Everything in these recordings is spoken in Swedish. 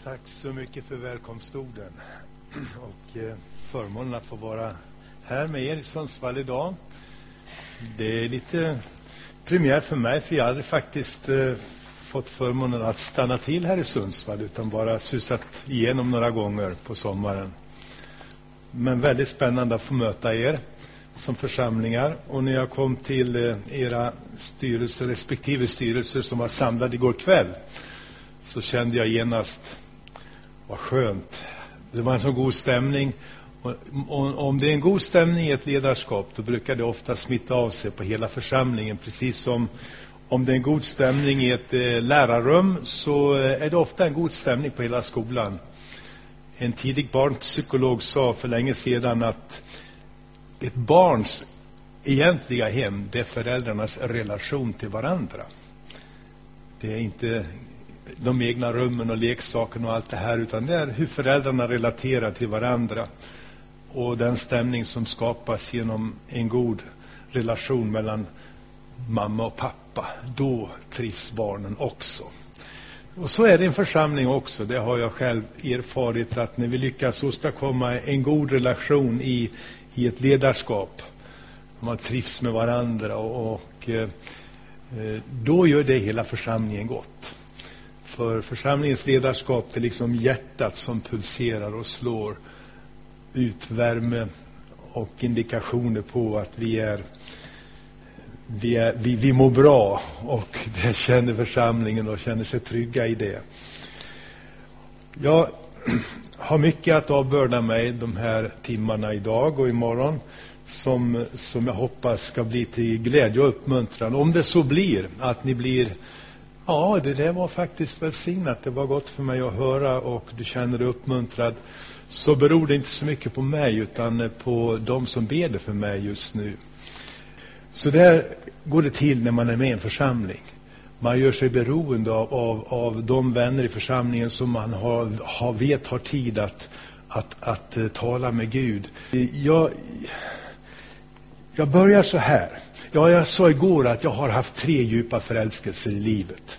Tack så mycket för välkomstorden och förmånen att få vara här med er i Sundsvall idag. Det är lite premiär för mig, för jag hade faktiskt fått förmånen att stanna till här i Sundsvall utan bara susat igenom några gånger på sommaren. Men väldigt spännande att få möta er som församlingar. Och när jag kom till era styrelser, respektive styrelser som var samlade igår kväll, så kände jag genast, vad skönt. Det var en så god stämning. Och om det är en god stämning i ett ledarskap, då brukar det ofta smitta av sig på hela församlingen. Precis som om det är en god stämning i ett lärarrum, så är det ofta en god stämning på hela skolan. En tidig barnpsykolog sa för länge sedan att ett barns egentliga hem, det är föräldrarnas relation till varandra. Det är inte de egna rummen och leksaken och allt det här, utan det är hur föräldrarna relaterar till varandra. Och den stämning som skapas genom en god relation mellan mamma och pappa, då trivs barnen också. Och så är det en församling också. Det har jag själv erfarit, att när vi lyckas åstadkomma en god relation i ett ledarskap, man trivs med varandra och då gör det hela församlingen gott. För församlingens ledarskap, det är liksom hjärtat som pulserar och slår ut värme och indikationer på att vi mår bra, och det känner församlingen och känner sig trygga i det. Jag har mycket att avbörda mig de här timmarna idag och imorgon som jag hoppas ska bli till glädje och uppmuntran. Om det så blir att ni blir, ja, det där var faktiskt välsignat, det var gott för mig att höra, och du känner dig uppmuntrad, så beror det inte så mycket på mig utan på de som ber för mig just nu. Så där går det till när man är med i en församling. Man gör sig beroende av de vänner i församlingen som man har tid att tala med Gud. Jag börjar så här. Jag sa igår att jag har haft 3 djupa förälskelser i livet.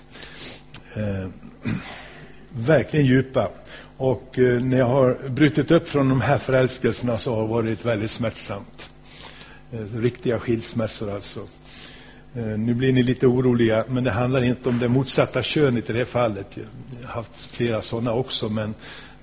Verkligen djupa. Och när jag har brutit upp från de här förälskelserna, så har det varit väldigt smärtsamt. Riktiga skilsmässor alltså. Nu blir ni lite oroliga, men det handlar inte om det motsatta könet i det här fallet. Jag har haft flera sådana också, men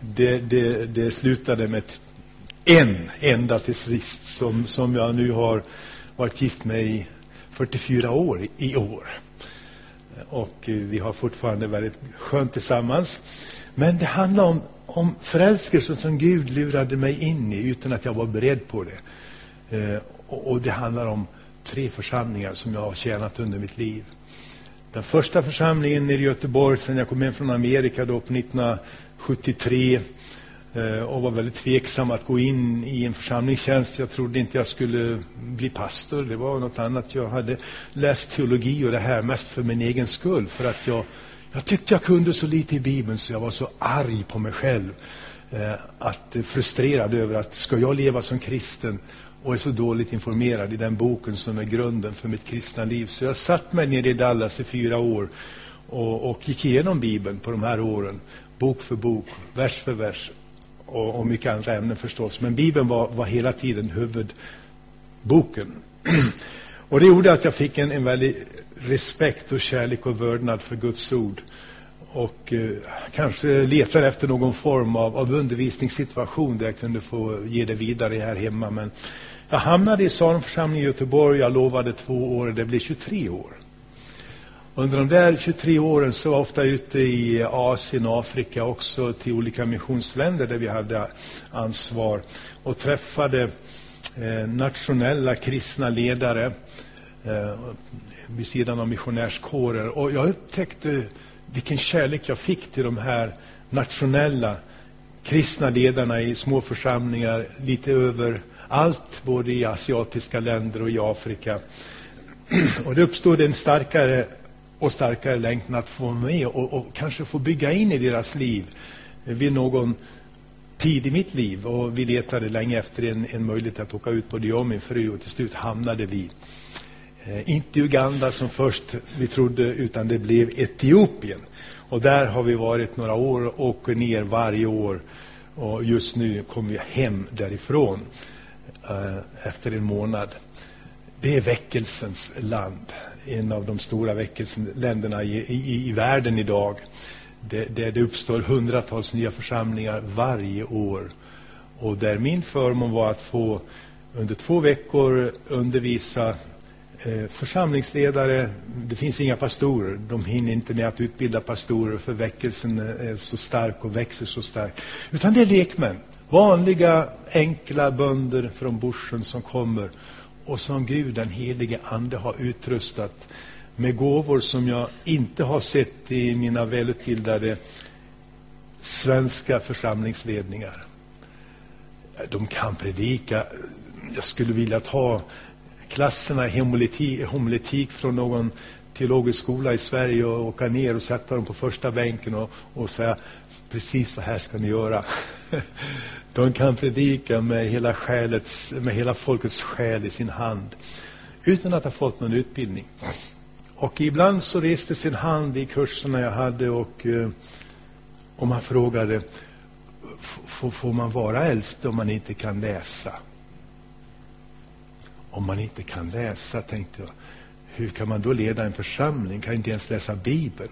det slutade med en enda till sist som jag nu har varit gift med i 44 år i år. Och vi har fortfarande väldigt skönt tillsammans. Men det handlar om förälskelsen som Gud lurade mig in i utan att jag var beredd på det. Och det handlar om 3 församlingar som jag har tjänat under mitt liv. Den första församlingen nere i Göteborg, sen jag kom hem från Amerika då på 1973, och var väldigt tveksam att gå in i en församlingstjänst. Jag trodde inte jag skulle bli pastor. Det var något annat. Jag hade läst teologi och det här mest för min egen skull, för att jag tyckte jag kunde så lite i Bibeln, så jag var så arg på mig själv, frustrerad över att ska jag leva som kristen och är så dåligt informerad i den boken som är grunden för mitt kristna liv. Så jag satt mig ner i Dallas i 4 år och gick igenom Bibeln på de här åren, bok för bok, vers för vers, och mycket andra ämnen förstås. Men Bibeln var hela tiden huvudboken. Och det gjorde att jag fick en väldig respekt och kärlek och vördnad för Guds ord. Och kanske letar efter någon form av undervisningssituation där jag kunde få ge det vidare här hemma. Men jag hamnade i Salomförsamlingen i Göteborg. Jag lovade 2 år, det blev 23 år. Under de där 23 åren så var jag ofta ute i Asien och Afrika också, till olika missionsländer där vi hade ansvar, och träffade nationella kristna ledare vid sidan av missionärskårer. Och jag upptäckte vilken kärlek jag fick till de här nationella kristna ledarna i små församlingar lite över allt, både i asiatiska länder och i Afrika. Och det uppstod en starkare och starkare längtan att få med och kanske få bygga in i deras liv vid någon tid i mitt liv. Och vi letade länge efter en möjlighet att åka ut, både jag och min fru, och till slut hamnade vi Inte Uganda som först vi trodde, utan det blev Etiopien. Och där har vi varit några år och åker ner varje år. Och just nu kommer vi hem därifrån efter en månad. Det är väckelsens land. En av de stora väckelseländerna i världen idag. Det uppstår hundratals nya församlingar varje år. Och där min förmån var att få under 2 veckor undervisa församlingsledare. Det finns inga pastorer. De hinner inte med att utbilda pastorer, för väckelsen är så stark och växer så starkt. Utan det är lekmän. Vanliga, enkla bönder från bushen som kommer. Och som Gud, den helige ande, har utrustat med gåvor som jag inte har sett i mina välutbildade svenska församlingsledningar. De kan predika. Jag skulle vilja ta klasserna i homiletik från någon teologisk skola i Sverige och åka ner och sätta dem på första bänken och säga, precis så här ska ni göra. De kan predika med hela folkets själ i sin hand, utan att ha fått någon utbildning. Och ibland så reste sin hand i kurserna jag hade, och man frågade, får man vara äldste om man inte kan läsa? Om man inte kan läsa, tänkte jag, hur kan man då leda en församling? Kan inte ens läsa Bibeln?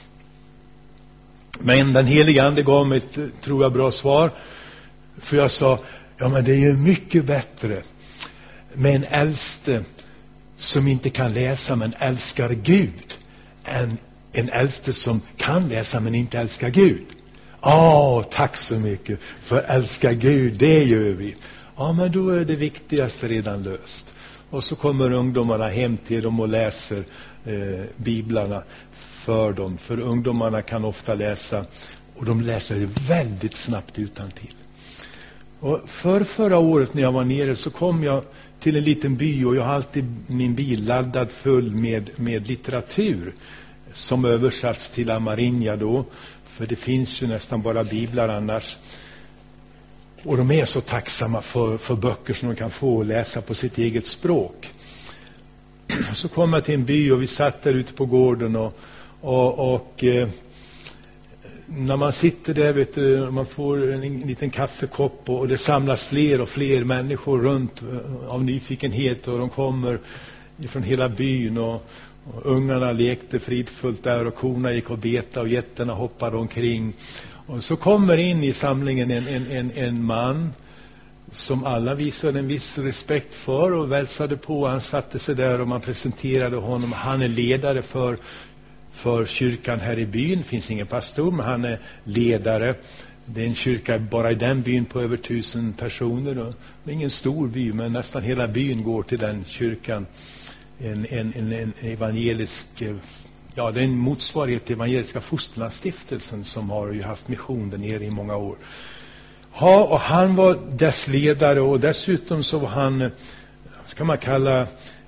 Men den heliga ande gav mig ett, tror jag, bra svar. För jag sa, ja, men det är ju mycket bättre med en äldste som inte kan läsa men älskar Gud, än en äldste som kan läsa men inte älskar Gud. Tack så mycket, för älska Gud, det gör vi. Ja, men då är det viktigaste redan löst. Och så kommer ungdomarna hem till dem och läser biblarna för dem. För ungdomarna kan ofta läsa, och de läser det väldigt snabbt utantill. Och förra året när jag var nere så kom jag till en liten by, och jag har alltid min bil laddad full med litteratur som översatts till Amarinja då. För det finns ju nästan bara biblar annars. Och de är så tacksamma för böcker som de kan få läsa på sitt eget språk. Så kom jag till en by, och vi satt där ute på gården, och när man sitter där, vet du, man får en liten kaffekopp, och det samlas fler och fler människor runt av nyfikenhet, och de kommer från hela byn, och ungarna lekte fridfullt där, och korna gick och betade, och getterna hoppade omkring. Och så kommer in i samlingen en man som alla visade en viss respekt för och välsade på. Han satte sig där, och man presenterade honom. Han är ledare för kyrkan här i byn. Det finns ingen pastor, men han är ledare. Det är en kyrka bara i den byn på över 1000 personer. Det är ingen stor by, men nästan hela byn går till den kyrkan. En evangelisk, det är en motsvarighet till Evangeliska Fosterlandsstiftelsen, som har ju haft mission där nere i många år. Ja, och han var dess ledare, och dessutom så var han, ska man kalla,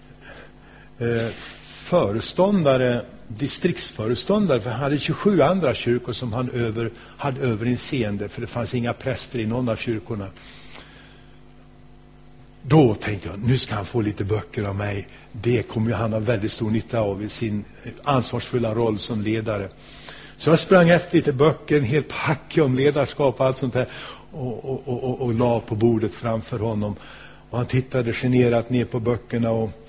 föreståndare, distriktsföreståndare, för han hade 27 andra kyrkor som han hade överinseende, för det fanns inga präster i någon av kyrkorna. Då tänkte jag, nu ska han få lite böcker av mig. Det kommer ju han ha väldigt stor nytta av i sin ansvarsfulla roll som ledare. Så jag sprang efter lite böcker, en hel packe om ledarskap och allt sånt där, och la på bordet framför honom. Och han tittade generat ner på böckerna,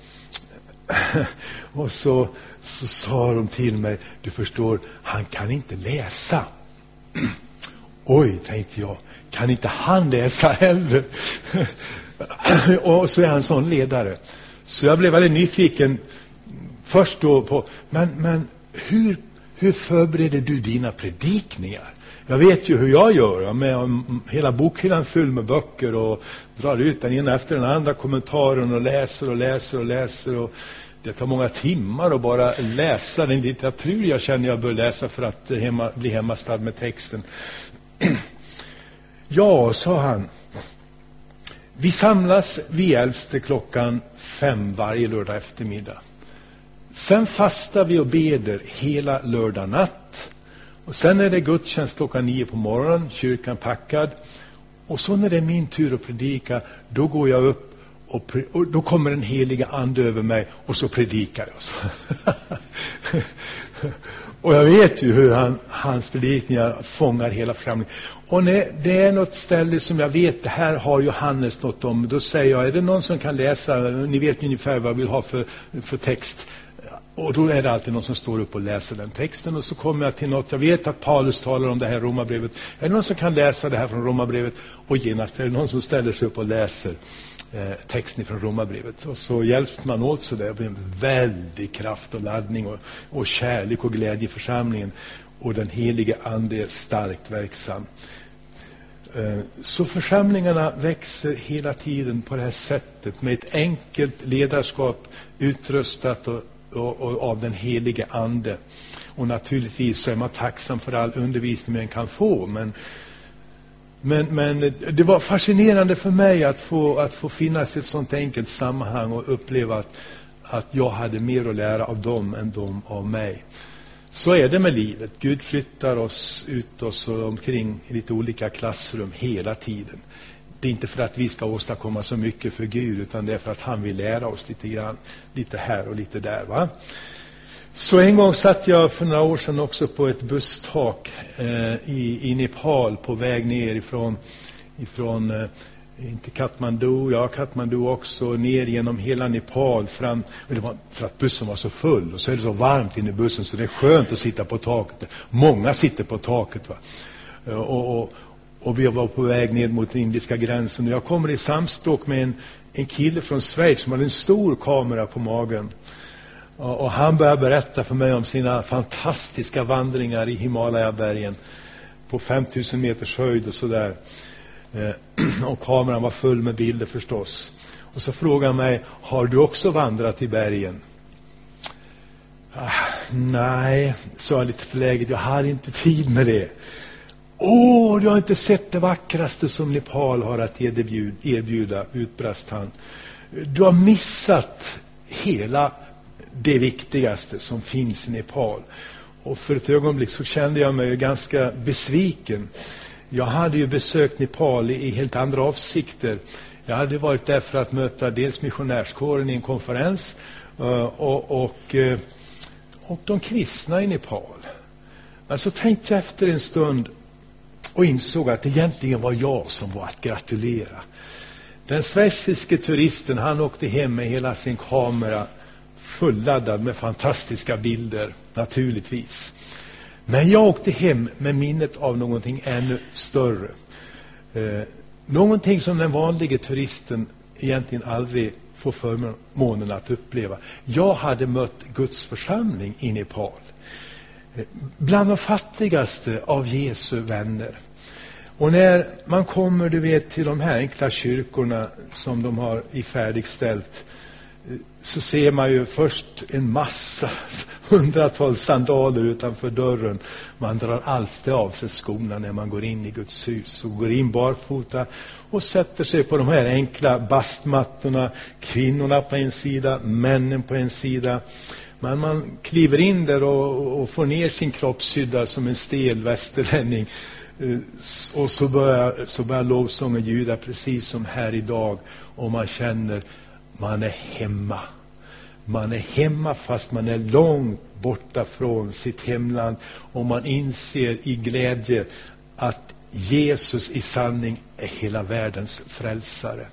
och så sa de till mig, du förstår, han kan inte läsa. Oj, tänkte jag, kan inte han läsa heller? Och så är han sån ledare. Så jag blev väldigt nyfiken först då på, men hur förbereder du dina predikningar? Jag vet ju hur jag gör, med hela bokhyllan full med böcker, och drar ut den ena efter den andra kommentaren, och läser, och det tar många timmar att bara läsa den litteratur jag känner jag bör läsa för att bli hemmastad med texten. Ja, sa han. Vi samlas vid äldste 5:00 varje lördag eftermiddag. Sen fastar vi och beder hela lördag natt. Och sen är det gudstjänst 9:00 på morgonen, kyrkan packad. Och så när det är min tur att predika, då går jag upp och då kommer den heliga ande över mig och så predikar jag. Och jag vet ju hur hans predikningar fångar hela församlingen. Och när det är något ställe som jag vet, det här har Johannes något om, då säger jag, är det någon som kan läsa, ni vet ungefär vad jag vill ha för text. Och då är det alltid någon som står upp och läser den texten. Och så kommer jag till något, jag vet att Paulus talar om det här Romarbrevet. Är det någon som kan läsa det här från Romarbrevet? Och genast är det någon som ställer sig upp och läser texten från Romarbrevet. Och så hjälps man åt så där. Det blir en väldig kraft och laddning och kärlek och glädje i församlingen. Och den helige ande är starkt verksam. Så församlingarna växer hela tiden på det här sättet. Med ett enkelt ledarskap utrustat och av den helige ande. Och naturligtvis så är man tacksam för all undervisning man kan få. Men det var fascinerande för mig att få finnas i ett sånt enkelt sammanhang och uppleva att jag hade mer att lära av dem än de av mig. Så är det med livet. Gud flyttar oss ut oss och omkring i lite olika klassrum hela tiden. Det är inte för att vi ska åstadkomma så mycket för Gud, utan det är för att han vill lära oss lite grann. Lite här och lite där, va? Så en gång satt jag för några år sedan också på ett busstak i Nepal på väg ner ifrån inte Kathmandu, Kathmandu också, ner genom hela Nepal fram. Det var för att bussen var så full och så är det så varmt inne i bussen så det är skönt att sitta på taket. Många sitter på taket, va? Och vi var på väg ned mot den indiska gränsen och jag kommer i samspråk med en kille från Schweiz som hade en stor kamera på magen. Och han började berätta för mig om sina fantastiska vandringar i Himalaya-bergen på 5000 meters höjd och sådär. Och kameran var full med bilder förstås. Och så frågade han mig, har du också vandrat i bergen? Nej, sa jag lite förläget, jag har inte tid med det. Du har inte sett det vackraste som Nepal har att erbjuda, utbrast han. Du har missat hela det viktigaste som finns i Nepal. Och för ett ögonblick så kände jag mig ganska besviken. Jag hade ju besökt Nepal i helt andra avsikter. Jag hade varit där för att möta dels missionärskåren i en konferens och de kristna i Nepal. Men så tänkte jag efter en stund och insåg att det egentligen var jag som var att gratulera. Den schweiziske turisten, han åkte hem med hela sin kamera fulladdad med fantastiska bilder, naturligtvis. Men jag åkte hem med minnet av någonting ännu större. Någonting som den vanliga turisten egentligen aldrig får förmånen att uppleva. Jag hade mött Guds församling i Nepal. Bland de fattigaste av Jesu vänner. Och när man kommer, du vet, till de här enkla kyrkorna som de har i färdigställt, så ser man ju först en massa, hundratals sandaler utanför dörren. Man drar alltid av sig skorna när man går in i Guds hus och går in barfota och sätter sig på de här enkla bastmattorna. Kvinnorna på en sida, männen på en sida. Men man kliver in där och får ner sin kroppshydda som en stel västerlänning. Och så börjar lovsången ljuda precis som här idag. Och man känner man är hemma. Man är hemma fast man är långt borta från sitt hemland. Och man inser i glädje att Jesus i sanning är hela världens frälsare.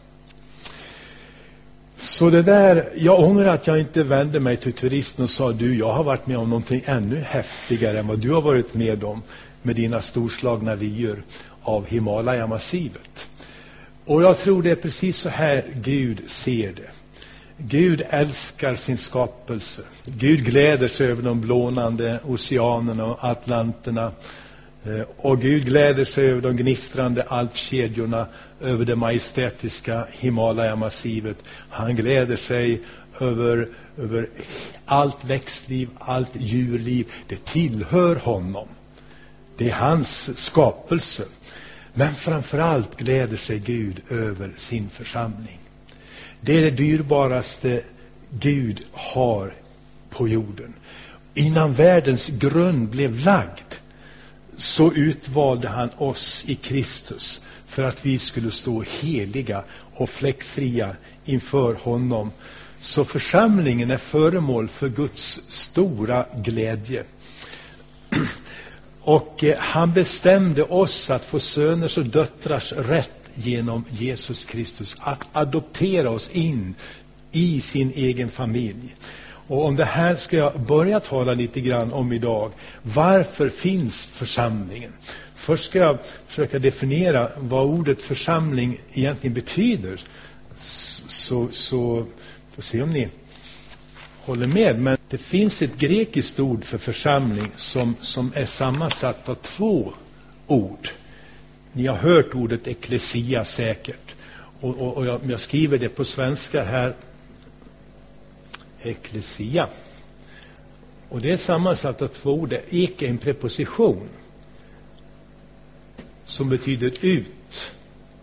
Så det där, jag ångrar att jag inte vände mig till turisten och sa, du, jag har varit med om någonting ännu häftigare än vad du har varit med om med dina storslagna vyer av Himalaya-massivet. Och jag tror det är precis så här Gud ser det. Gud älskar sin skapelse. Gud gläder sig över de blånande oceanerna och Atlanterna. Och Gud gläder sig över de gnistrande alpkedjorna, över det majestätiska Himalaya-massivet. Han gläder sig över allt växtliv, allt djurliv. Det tillhör honom. Det är hans skapelse. Men framförallt gläder sig Gud över sin församling. Det är det dyrbaraste Gud har på jorden. Innan världens grund blev lagd så utvalde han oss i Kristus för att vi skulle stå heliga och fläckfria inför honom. Så församlingen är föremål för Guds stora glädje. Och han bestämde oss att få söners och döttrars rätt genom Jesus Kristus, att adoptera oss in i sin egen familj. Och om det här ska jag börja tala lite grann om idag. Varför finns församlingen? Först ska jag försöka definiera vad ordet församling egentligen betyder. Så får se om ni håller med. Men det finns ett grekiskt ord för församling som är sammansatt av två ord. Ni har hört ordet eklesia säkert. Och jag skriver det på svenska här. Eklesia. Och det är sammansatt av två ord. Ek är en preposition som betyder ut.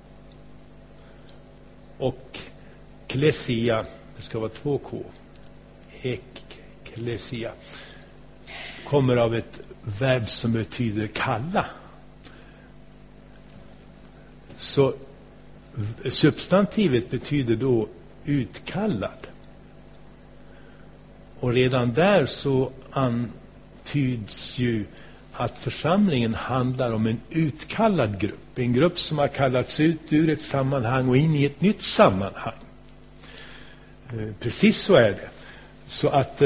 Och klesia, det ska vara 2 K. Eklesia kommer av ett verb som betyder kalla. Så substantivet betyder då utkallad. Och redan där så antyds ju att församlingen handlar om en utkallad grupp. En grupp som har kallats ut ur ett sammanhang och in i ett nytt sammanhang. Precis så är det. Så att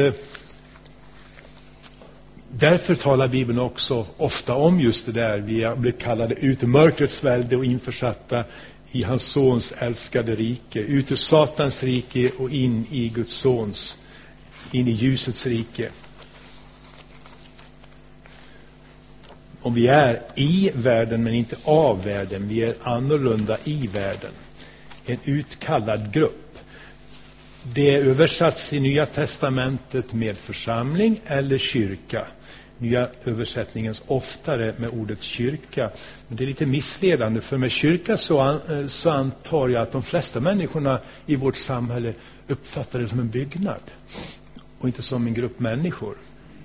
därför talar Bibeln också ofta om just det där. Vi har blivit kallade ut ur mörkrets välde och införsatta i hans sons älskade rike. Ut ur Satans rike och in i Guds sons, in i ljusets rike. Om vi är i världen men inte av världen. Vi är annorlunda i världen. En utkallad grupp. Det är översatts i Nya testamentet med församling eller kyrka. Nya översättningen oftare med ordet kyrka. Men det är lite missledande, för med kyrka så antar jag att de flesta människorna i vårt samhälle uppfattar det som en byggnad och inte som en grupp människor.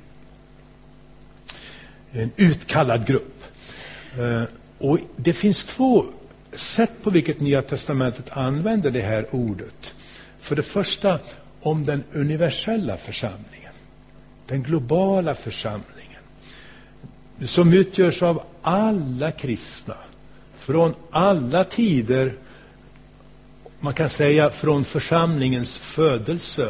En utkallad grupp. Och det finns 2 sätt på vilket Nya testamentet använder det här ordet. För det första om den universella församlingen. Den globala församlingen. Som utgörs av alla kristna. Från alla tider. Man kan säga från församlingens födelse.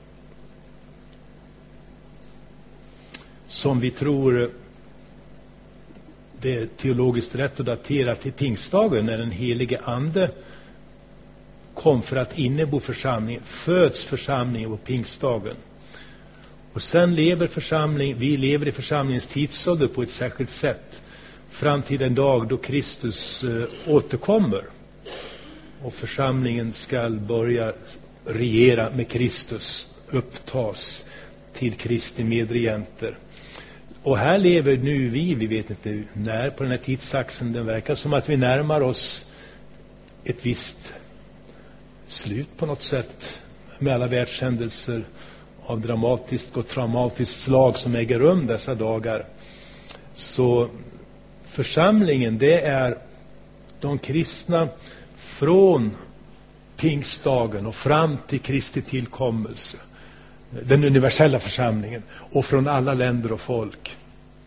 Som vi tror det är teologiskt rätt att datera till pingstdagen, när den helige ande kom för att innebo församlingen, föds församlingen på pingstdagen. Och sen lever vi lever i församlingens tidsålder på ett särskilt sätt fram till den dag då Kristus återkommer. Och församlingen ska börja regera med Kristus, upptas till Kristi medregenter. Och här lever nu vi vet inte när på den här tidsaxeln. Den verkar som att vi närmar oss ett visst slut på något sätt med alla världshändelser av dramatiskt och traumatiskt slag som äger rum dessa dagar. Så församlingen, det är de kristna från pingstdagen och fram till Kristi tillkommelse. Den universella församlingen och från alla länder och folk.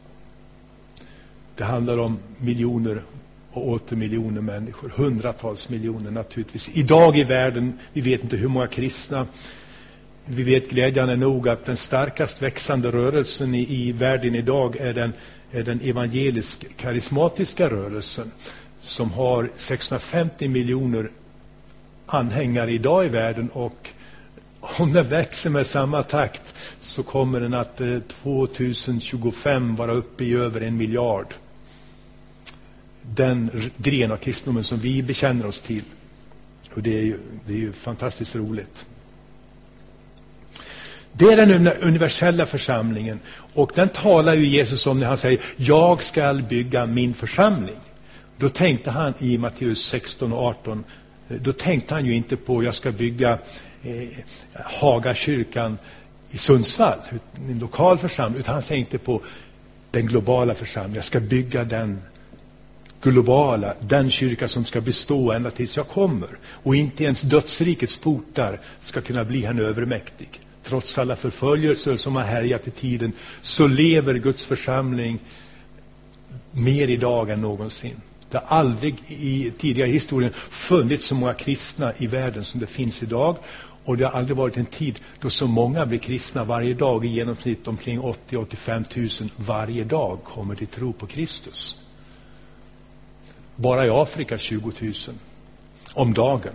Det handlar om miljoner och åter miljoner människor. Hundratals miljoner naturligtvis. Idag i världen, vi vet inte hur många kristna. Vi vet glädjande nog att den starkast växande rörelsen i världen idag är den evangelisk-karismatiska rörelsen. Som har 650 miljoner anhängare idag i världen, och om den växer med samma takt så kommer den att 2025 vara uppe i över 1 miljard. Den gren av kristendomen som vi bekänner oss till. Och det är ju fantastiskt roligt. Det är den universella församlingen. Och den talar ju Jesus om när han säger: jag ska bygga min församling. Då tänkte han i Matteus 16 och 18, då tänkte han ju inte på jag ska bygga Hagakyrkan i Sundsvall, en lokal församling, utan han tänkte på den globala församlingen. Jag ska bygga den globala, den kyrka som ska bestå ända tills jag kommer. Och inte ens dödsrikets portar ska kunna bli henne övermäktig. Trots alla förföljelser som har härjat i tiden så lever Guds församling mer idag än någonsin. Det har aldrig i tidigare historien funnits så många kristna i världen som det finns idag. Och det har aldrig varit en tid då så många blir kristna varje dag. I genomsnitt omkring 80-85 000 varje dag kommer till tro på Kristus. Bara i Afrika 20 000 om dagen.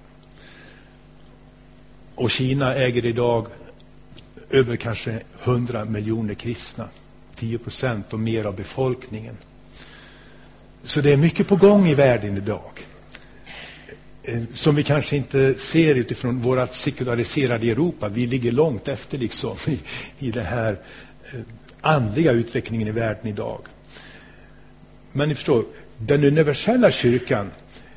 Och Kina äger idag över kanske 100 miljoner kristna. 10% och mer av befolkningen. Så det är mycket på gång i världen idag. Som vi kanske inte ser utifrån vårat sekulariserade Europa. Vi ligger långt efter liksom i den här andliga utvecklingen i världen idag. Men ni förstår, den universella kyrkan,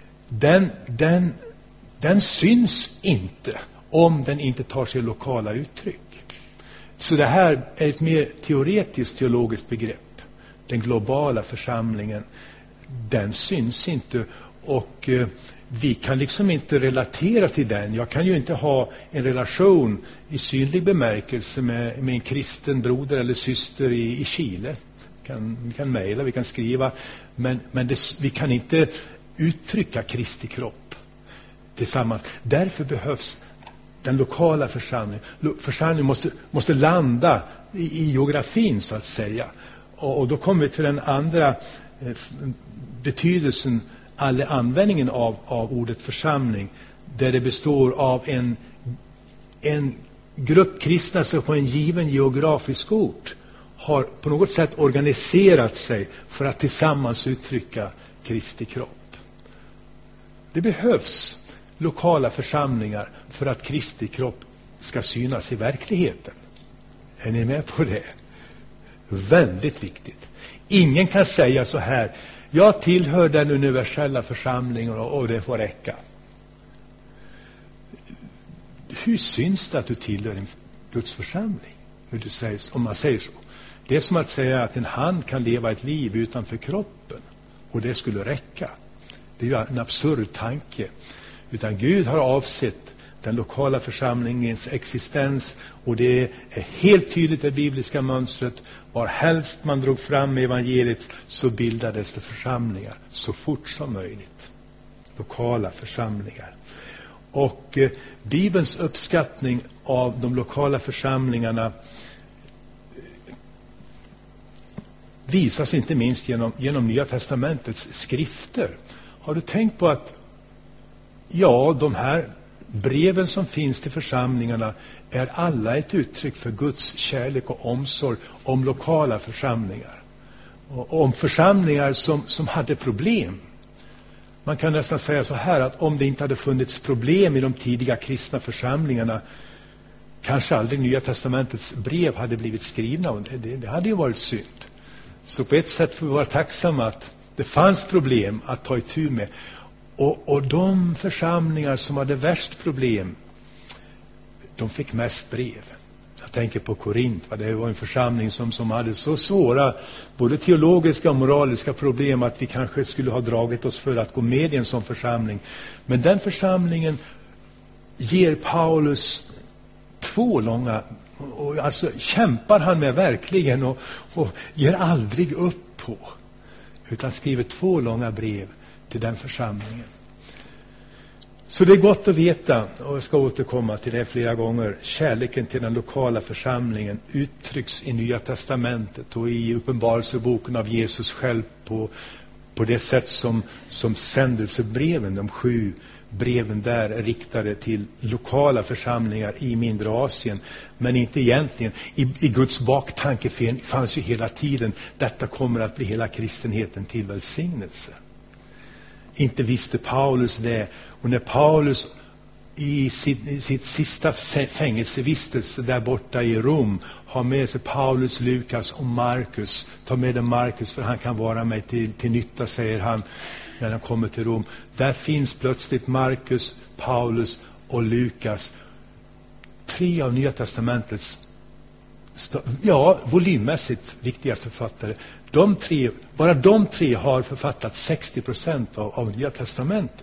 den syns inte om den inte tar sig lokala uttryck. Så det här är ett mer teoretiskt teologiskt begrepp. Den globala församlingen, den syns inte, och vi kan liksom inte relatera till den. Jag kan ju inte ha en relation i synlig bemärkelse med en kristen broder eller syster i Chile. Vi kan mejla, vi kan skriva, men vi kan inte uttrycka Kristi kropp tillsammans. Därför behövs den lokala församlingen. Församlingen måste landa i geografin så att säga. Och då kommer vi till den andra betydelsen, eller användningen av ordet församling, där det består av en grupp kristna som på en given geografisk ort har på något sätt organiserat sig för att tillsammans uttrycka Kristi kropp. Det behövs lokala församlingar för att Kristi kropp ska synas i verkligheten. Är ni med på det? Väldigt viktigt. Ingen kan säga så här: jag tillhör den universella församlingen och det får räcka. Hur syns det att du tillhör en Guds församling? Om man säger så. Det är som att säga att en hand kan leva ett liv utanför kroppen och det skulle räcka. Det är ju en absurd tanke. Utan Gud har avsett den lokala församlingens existens, och det är helt tydligt det bibliska mönstret. Var helst man drog fram evangeliet så bildades det församlingar så fort som möjligt. Lokala församlingar. Och Bibelns uppskattning av de lokala församlingarna visas inte minst genom Nya testamentets skrifter. Har du tänkt på att de här breven som finns till församlingarna är alla ett uttryck för Guds kärlek och omsorg om lokala församlingar. Och om församlingar som hade problem. Man kan nästan säga så här, att om det inte hade funnits problem i de tidiga kristna församlingarna, kanske aldrig Nya testamentets brev hade blivit skrivna. Och det hade ju varit synd. Så på ett sätt får vi vara tacksamma att det fanns problem att ta itu med. Och de församlingar som hade värst problem, de fick mest brev. Jag tänker på Korint. Det var en församling som hade så svåra både teologiska och moraliska problem att vi kanske skulle ha dragit oss för att gå med i en sån församling. Men den församlingen ger Paulus 2 långa, och alltså kämpar han med verkligen och ger aldrig upp på, utan skriver 2 långa brev till den församlingen. Så det är gott att veta, och jag ska återkomma till det flera gånger, kärleken till den lokala församlingen uttrycks i Nya testamentet och i uppenbarelseboken av Jesus själv på det sätt som sändelsebreven, de 7 breven där, är riktade till lokala församlingar i mindre Asien. Men inte egentligen. I Guds baktanke fanns ju hela tiden, detta kommer att bli hela kristenheten till välsignelse. Inte visste Paulus det. Och när Paulus i sitt sista fängelsevistelse där borta i Rom har med sig Paulus, Lukas och Markus. Ta med dig Markus, för han kan vara mig till nytta, säger han när han kommer till Rom. Där finns plötsligt Markus, Paulus och Lukas. 3 av Nya testamentets volymmässigt viktigaste författare. Bara de tre har författat 60% av Nya testamentet.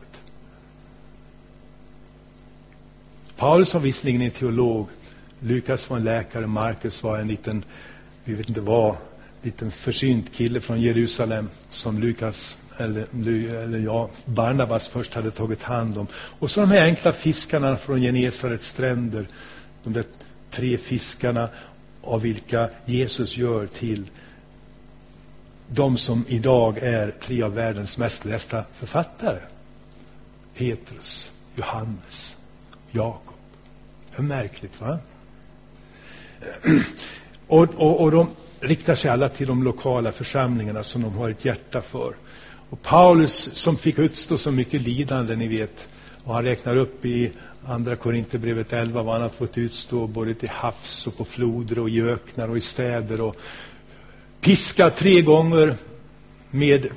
Paulus var visserligen en teolog, Lukas var en läkare, Markus var en liten, vi vet inte vad, liten försynt kille från Jerusalem som Barnabas först hade tagit hand om. Och så de här enkla fiskarna från Genesarets stränder, de där 3 fiskarna av vilka Jesus gör till de som idag är 3 av världens mest lästa författare. Petrus, Johannes, Jakob. Det är märkligt, va? Och de riktar sig alla till de lokala församlingarna som de har ett hjärta för. Och Paulus, som fick utstå så mycket lidande, ni vet, och han räknar upp i Andra Korinthierbrevet 11 vad han har fått utstå både till havs och på floder och i öknar och i städer, och piska 3 gånger med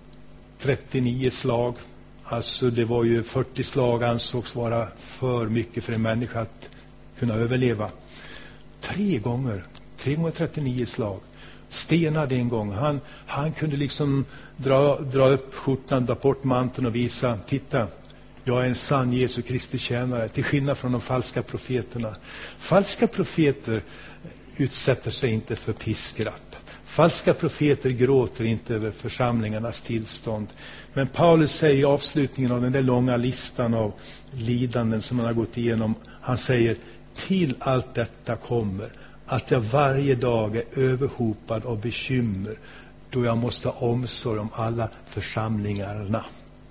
39 slag. Alltså det var ju 40 slag ansågs vara för mycket för en människa att kunna överleva. 3 gånger 39 slag. Stenade en gång. Han kunde liksom dra upp skjortan, dra bort manteln och visa: titta, jag är en sann Jesu Kristi tjänare, till skillnad från de falska profeterna. Falska profeter utsätter sig inte för piskrapp. Falska profeter gråter inte över församlingarnas tillstånd. Men Paulus säger i avslutningen av den där långa listan av lidanden som han har gått igenom, han säger: till allt detta kommer att jag varje dag är överhopad av bekymmer, då jag måste ha omsorg om alla församlingarna.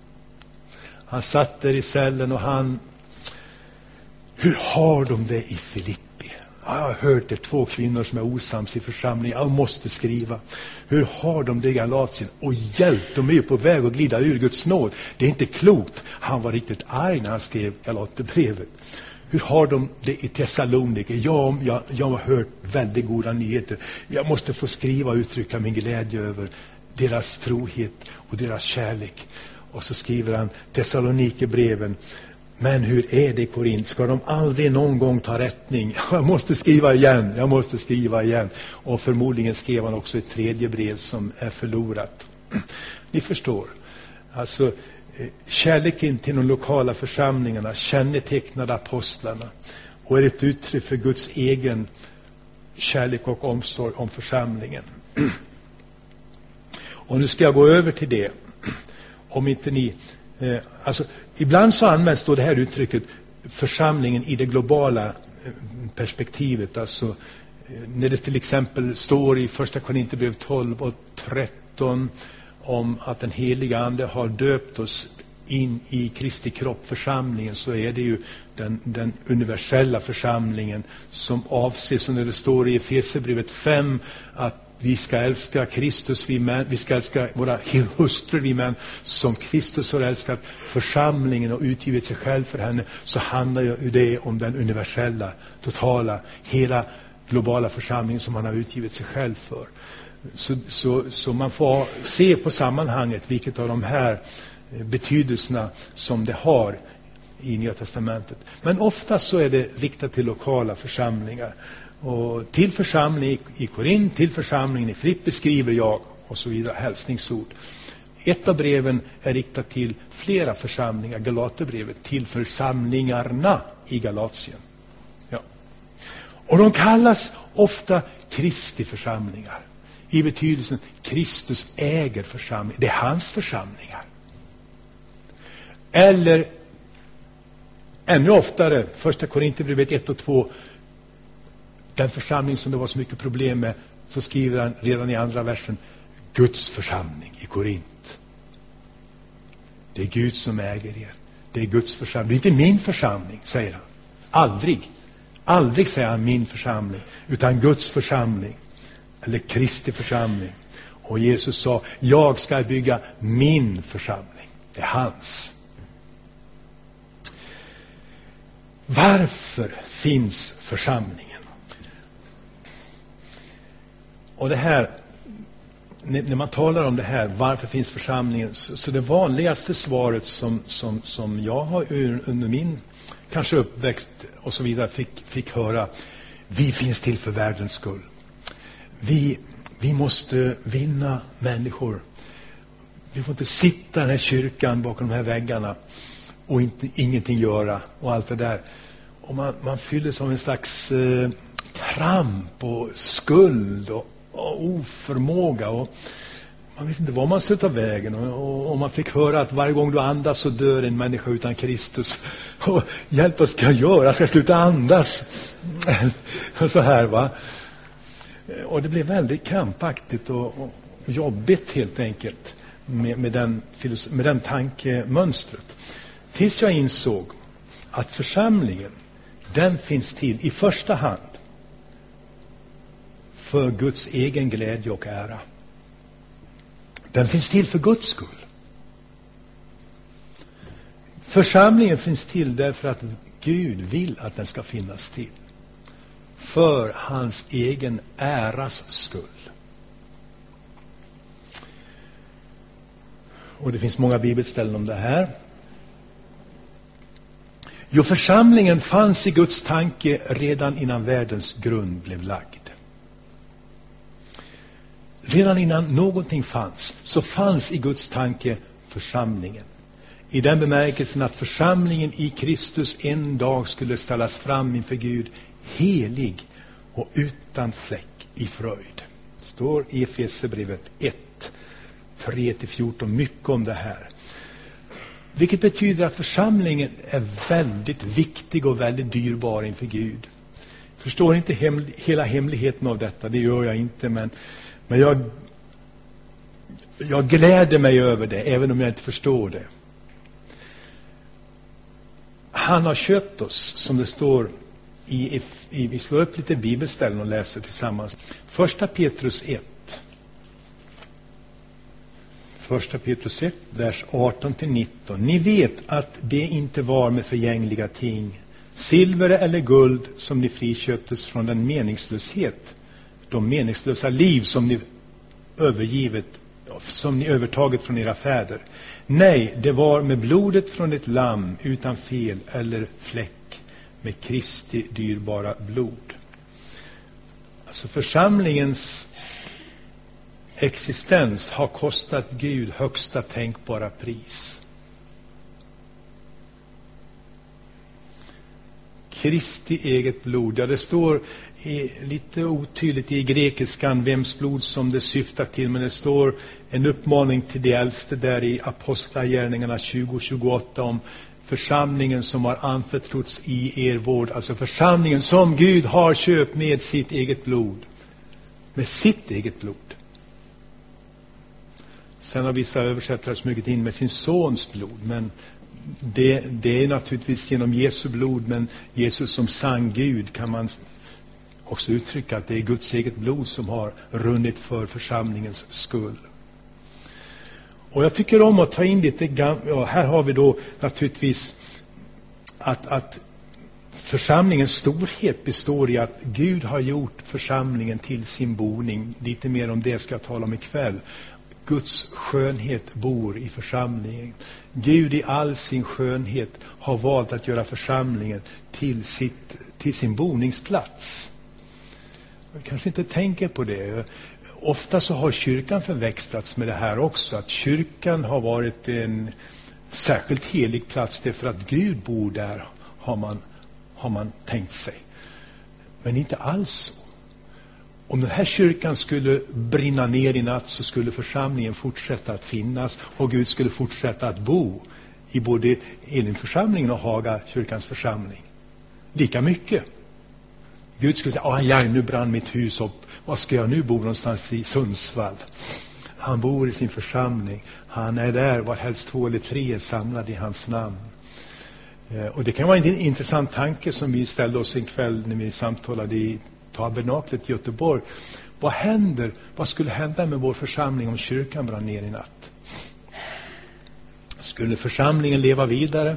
Han satt där i cellen och hur har de det i Filippi? Jag har hört det, 2 kvinnor som är osams i församlingen. Jag måste skriva. Hur har de det i Galatien? Och hjälp, de är ju på väg att glida ur Guds nåd. Det är inte klokt. Han var riktigt arg när han skrev Galaterbrevet. Hur har de det i Thessalonike? Jag har hört väldigt goda nyheter. Jag måste få skriva och uttrycka min glädje över deras trohet och deras kärlek. Och så skriver han Thessalonikerbreven. Men hur är det i Korint? Ska de aldrig någon gång ta rättning? Jag måste skriva igen. Och förmodligen skrev han också ett 3:e brev som är förlorat. Ni förstår. Alltså, kärleken till de lokala församlingarna kännetecknade apostlarna och är ett uttryck för Guds egen kärlek och omsorg om församlingen. Och nu ska jag gå över till det. Om inte ni... ibland så används då det här uttrycket församlingen i det globala perspektivet. Alltså, när det till exempel står i Första Korinthierbrevet 12 och 13 om att den heliga ande har döpt oss in i Kristi kropp, församlingen, så är det ju den universella församlingen som avses. Och när det står i Efesierbrevet 5 att vi ska älska Kristus, vi ska älska våra hustrur, vi män, som Kristus har älskat församlingen och utgivit sig själv för henne, så handlar ju det om den universella, totala, hela globala församlingen som han har utgivit sig själv för. Så man får se på sammanhanget vilket av de här betydelserna som det har i Nya testamentet. Men ofta så är det riktat till lokala församlingar. Och till församlingen i Korint, till församlingen i Filippi skriver jag, och så vidare, hälsningsord. Ett av breven är riktat till flera församlingar, Galaterbrevet, till församlingarna i Galatien. Ja. Och de kallas ofta Kristi församlingar. I betydelsen Kristus äger församling. Det är hans församlingar. Eller ännu oftare, Första Korinthierbrevet 1 och 2, den församling som det var så mycket problem med, så skriver han redan i andra versen Guds församling i Korint. Det är Gud som äger er. Det är Guds församling. Det är inte min församling, säger han. Aldrig säger han min församling, utan Guds församling. Eller Kristi församling. Och Jesus sa, jag ska bygga min församling. Det är hans. Varför finns församlingen? Och det här, när man talar om det här, varför finns församlingen? Så det vanligaste svaret som jag har under min kanske uppväxt och så vidare fick höra, Vi finns till för världens skull. Vi måste vinna människor. Vi får inte sitta i den här kyrkan bakom de här väggarna och ingenting göra och allt det där. Och man fylls av en slags kramp och skuld och oförmåga. Och man visste inte var man skulle ta vägen. Och man fick höra att varje gång du andas så dör en människa utan Kristus. Och hjälp, vad ska jag göra? Jag ska sluta andas. Och så här, va. Och det blev väldigt krampaktigt och jobbigt helt enkelt med den tankemönstret. Tills jag insåg att församlingen, den finns till i första hand för Guds egen glädje och ära. Den finns till för Guds skull. Församlingen finns till därför att Gud vill att den ska finnas till. För hans egen äras skull. Och det finns många bibelställen om det här. Jo, församlingen fanns i Guds tanke redan innan världens grund blev lagd. Redan innan någonting fanns, så fanns i Guds tanke församlingen. I den bemärkelsen att församlingen i Kristus en dag skulle ställas fram inför Gud, helig och utan fläck i fröjd. Det står i Efesierbrevet 1, 3-14, mycket om det här. Vilket betyder att församlingen är väldigt viktig och väldigt dyrbar inför Gud. Jag förstår inte hela hemligheten av detta, det gör jag inte, men jag gläder mig över det, även om jag inte förstår det. Han har köpt oss, som det står vi slår upp lite bibelställen och läser tillsammans. Första Petrus 1. Första Petrus 1, vers 18-19. Ni vet att det inte var med förgängliga ting, silver eller guld, som ni friköptes från den meningslöshet, de meningslösa liv som ni övertagit från era fäder. Nej, det var med blodet från ett lamm utan fel eller fläck, med Kristi dyrbara blod. Alltså församlingens existens har kostat Gud högsta tänkbara pris. Kristi eget blod. Ja, det står lite otydligt i grekiskan vems blod som det syftar till, men det står en uppmaning till de äldste där i Apostlagärningarna 20-28 om församlingen som har anförtrotts i er vård. Alltså församlingen som Gud har köpt med sitt eget blod. Med sitt eget blod. Sen har vissa översättare smugit in med sin sons blod, men det är naturligtvis genom Jesu blod, men Jesus som sann Gud kan man också uttrycka att det är Guds eget blod som har runnit för församlingens skull. Och jag tycker om att ta in lite här har vi då naturligtvis att församlingens storhet består i att Gud har gjort församlingen till sin boning. Lite mer om det ska jag tala om ikväll. Guds skönhet bor i församlingen. Gud i all sin skönhet har valt att göra församlingen till sin boningsplats. Jag kanske inte tänker på det. Ofta så har kyrkan förväxlats med det här också. Att kyrkan har varit en särskilt helig plats därför att Gud bor där, har man tänkt sig. Men inte alls så. Om den här kyrkan skulle brinna ner i natt, så skulle församlingen fortsätta att finnas och Gud skulle fortsätta att bo i både Elimförsamlingen och Haga kyrkans församling. Lika mycket. Gud skulle säga, nu brann mitt hus upp. Var ska jag nu bo någonstans i Sundsvall? Han bor i sin församling. Han är där var helst 2 eller 3 är samlade i hans namn. Och det kan vara en intressant tanke som vi ställde oss en kväll när vi samtalade i tabernaklet i Göteborg. Vad skulle hända med vår församling om kyrkan brann ner i natt? Skulle församlingen leva vidare?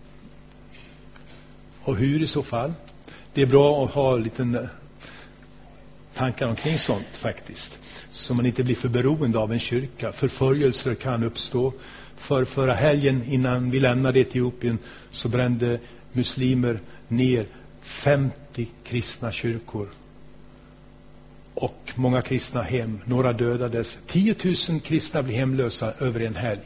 Och hur i så fall? Det är bra att ha lite tankar omkring sånt faktiskt. Så man inte blir för beroende av en kyrka. Förföljelser kan uppstå. Förra helgen innan vi lämnade Etiopien så brände muslimer ner 50 kristna kyrkor och många kristna hem. Några dödades. 10 000 kristna blev hemlösa över en helg.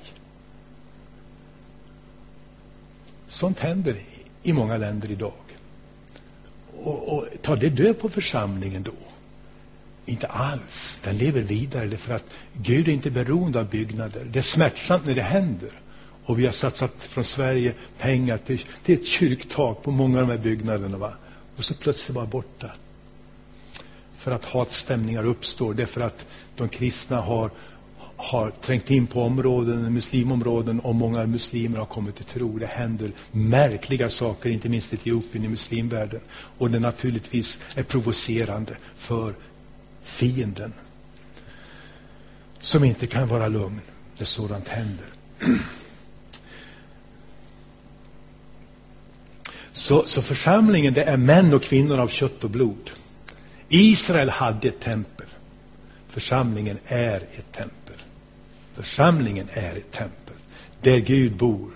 Sånt händer i många länder idag. Och tar det död på församlingen då? Inte alls. Den lever vidare därför att Gud är inte beroende av byggnader. Det är smärtsamt när det händer. Och vi har satsat från Sverige pengar till ett kyrktak på många av de här byggnaderna. Va? Och så plötsligt bara borta. För att hatstämningar uppstår. Därför att de kristna har trängt in på områden, muslimområden, och många muslimer har kommit till tro. Det händer märkliga saker, inte minst i Etiopien, i muslimvärlden. Och det naturligtvis är provocerande för fienden. Som inte kan vara lugn när sådant händer. Så församlingen, det är män och kvinnor av kött och blod. Israel hade ett tempel. Församlingen är ett tempel. Församlingen är ett tempel där Gud bor.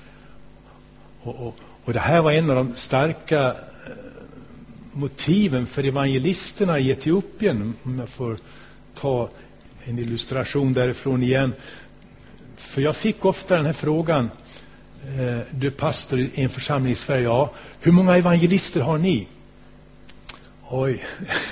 Och det här var en av de starka motiven för evangelisterna i Etiopien. Om jag får ta en illustration därifrån igen. För jag fick ofta den här frågan. Du är pastor i en församling i Sverige. Ja. Hur många evangelister har ni? Oj.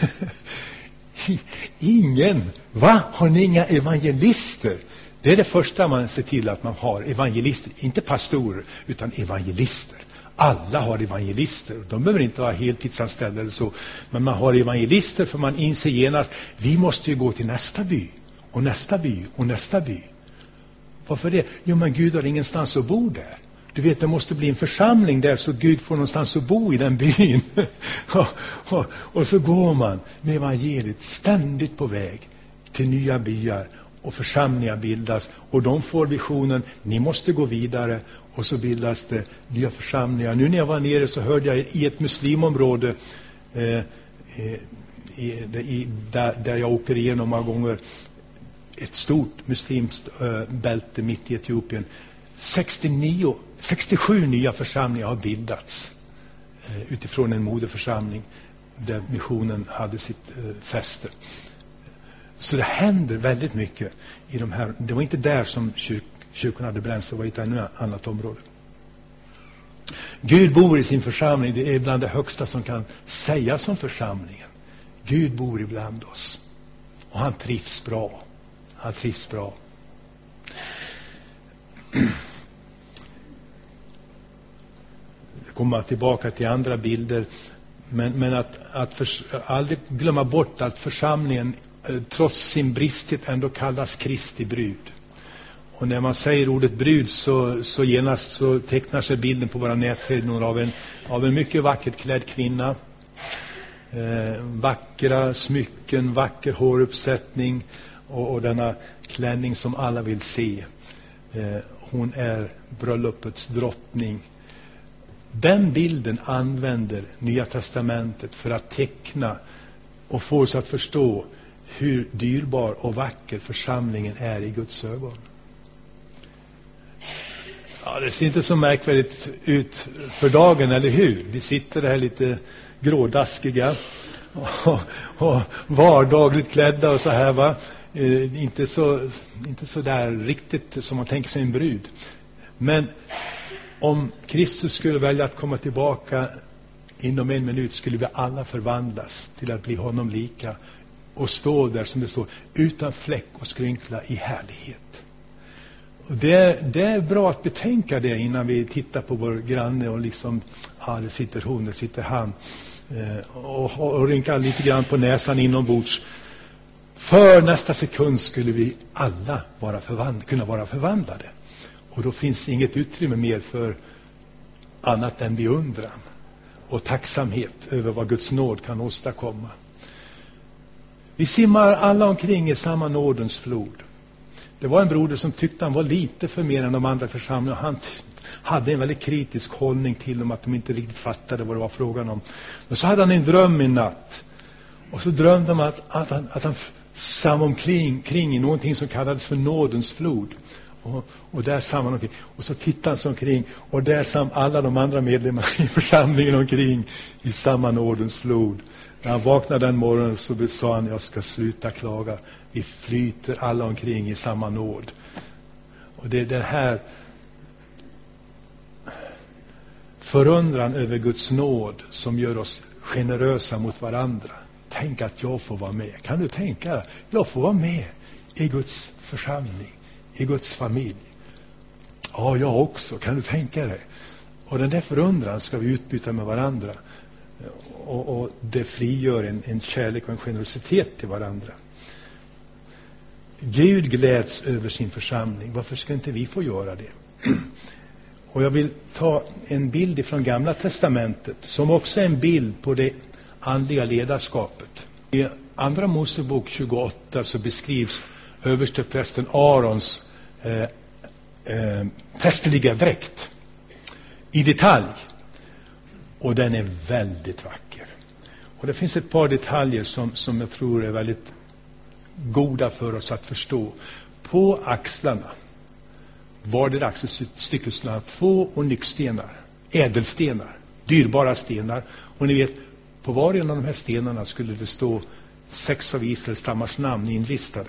Ingen. Va? Har ni inga evangelister? Det är det första man ser till, att man har evangelister. Inte pastorer, utan evangelister. Alla har evangelister. De behöver inte vara heltidsanställda eller så. Men man har evangelister för man inser genast, vi måste ju gå till nästa by. Och nästa by. Och nästa by. Varför det? Jo, men Gud har ingenstans att bo där. Du vet, det måste bli en församling där så Gud får någonstans att bo i den byn. och så går man med evangeliet ständigt på väg till nya byar. Och församlingar bildas. Och de får visionen, ni måste gå vidare. Och så bildas det nya församlingar. Nu när jag var nere så hörde jag i ett muslimområde där jag åker igenom många gånger, ett stort muslimskt bälte mitt i Etiopien. 67 nya församlingar har bildats utifrån en moderförsamling där missionen hade sitt fäste. Så det händer väldigt mycket i de här. Det var inte där som kyrkorna hade bränts, det var i ett annat område. Gud bor i sin församling. Det är bland det högsta som kan sägas om församlingen. Gud bor ibland oss. Och han trivs bra. Han trivs bra. Jag kommer tillbaka till andra bilder. Men att aldrig glömma bort att församlingen trots sin bristhet ändå kallas Kristi brud. Och när man säger ordet brud så genast så tecknar sig bilden på våra näthinnor av en mycket vackert klädd kvinna. Vackra smycken, vacker håruppsättning och denna klänning som alla vill se. Hon är bröllopets drottning. Den bilden använder Nya testamentet för att teckna och få oss att förstå hur dyrbar och vacker församlingen är i Guds ögon. Ja, det ser inte så märkvärdigt ut för dagen, eller hur? Vi sitter här lite grådaskiga och vardagligt klädda och så här, va? Inte så där riktigt som man tänker sig en brud. Men om Kristus skulle välja att komma tillbaka inom 1 minut skulle vi alla förvandlas till att bli honom lika och stå där, som det står, utan fläck och skrynkla i härlighet. Och det är bra att betänka det innan vi tittar på vår granne och liksom, det sitter hon, det sitter han, och rynkar lite grann på näsan inombords. För nästa sekund skulle vi alla kunna vara förvandlade. Och då finns inget utrymme mer för annat än beundran och tacksamhet över vad Guds nåd kan åstadkomma. Vi simmar alla omkring i samma nådens flod. Det var en broder som tyckte han var lite för mer än de andra församlingarna. Han hade en väldigt kritisk hållning till dem, att de inte riktigt fattade vad det var frågan om. Men så hade han en dröm i natt. Och så drömde han att han sam omkring i någonting som kallades för nådens flod. Och där samlar han omkring. Och så tittar han sig omkring. Och där samlar alla de andra medlemmarna i församlingen omkring i samma nådens flod. När han vaknade den morgonen så sa han, jag ska sluta klaga. Vi flyter alla omkring i samma nåd. Och det är det här förundran över Guds nåd som gör oss generösa mot varandra. Tänk att jag får vara med. Kan du tänka dig? Jag får vara med i Guds församling, i Guds familj. Ja, jag också. Kan du tänka dig? Och den där förundran ska vi utbyta med varandra. Och det frigör en kärlek och en generositet till varandra. Gud gläds över sin församling. Varför ska inte vi få göra det? Och jag vill ta en bild från Gamla testamentet som också är en bild på det andliga ledarskapet. I Andra Mosebok 28 så beskrivs översteprästen Arons prästerliga dräkt i detalj. Och den är väldigt vacker. Och det finns ett par detaljer som jag tror är väldigt goda för oss att förstå. På axlarna var det axelstycke 2 onyxstenar, ädelstenar, dyrbara stenar. Och ni vet, på var en av de här stenarna skulle det stå 6 av Israels stammars namn inlistade.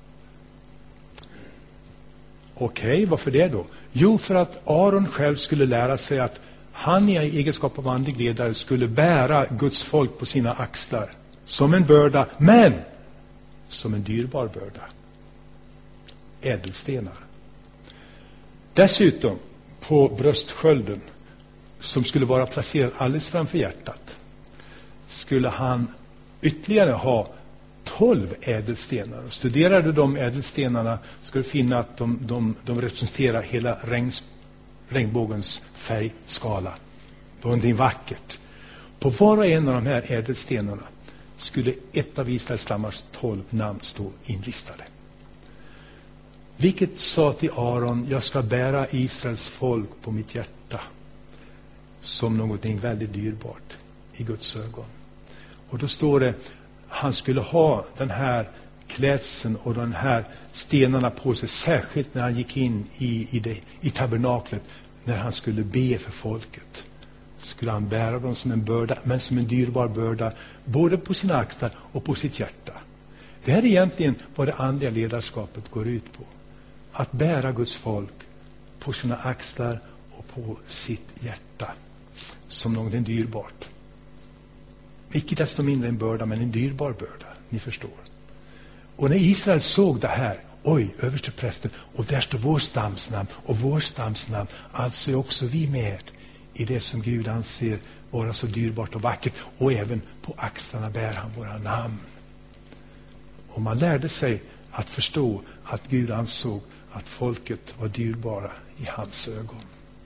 Okej, varför det då? Jo, för att Aron själv skulle lära sig att han i egenskap av andlig ledare skulle bära Guds folk på sina axlar som en börda, men som en dyrbar börda. Ädelstenar. Dessutom på bröstskölden, som skulle vara placerad alldeles framför hjärtat, skulle han ytterligare ha 12 ädelstenar. Studerar du de ädelstenarna ska du finna att de representerar hela regnbågens färgskala. Det var någonting vackert. På var och en av de här ädelstenarna skulle ett av Israels stammars 12 namn stå inlistade. Vilket sa till Aron, jag ska bära Israels folk på mitt hjärta som någonting väldigt dyrbart i Guds ögon. Och då står det, han skulle ha den här klädseln och den här stenarna på sig, särskilt när han gick in i tabernaklet, när han skulle be för folket. Skulle han bära dem som en börda, men som en dyrbar börda, både på sina axlar och på sitt hjärta. Det här är egentligen vad det andliga ledarskapet går ut på. Att bära Guds folk på sina axlar och på sitt hjärta som något dyrbart. Icke desto mindre en börda, men en dyrbar börda. Ni förstår. Och när Israel såg det här, oj, översteprästen, och där står vår stamsnamn och vår stamsnamn, alltså är också vi med i det som Gud anser vara så dyrbart och vackert, och även på axlarna bär han våra namn. Och man lärde sig att förstå att Gud ansåg att folket var dyrbara i hans ögon.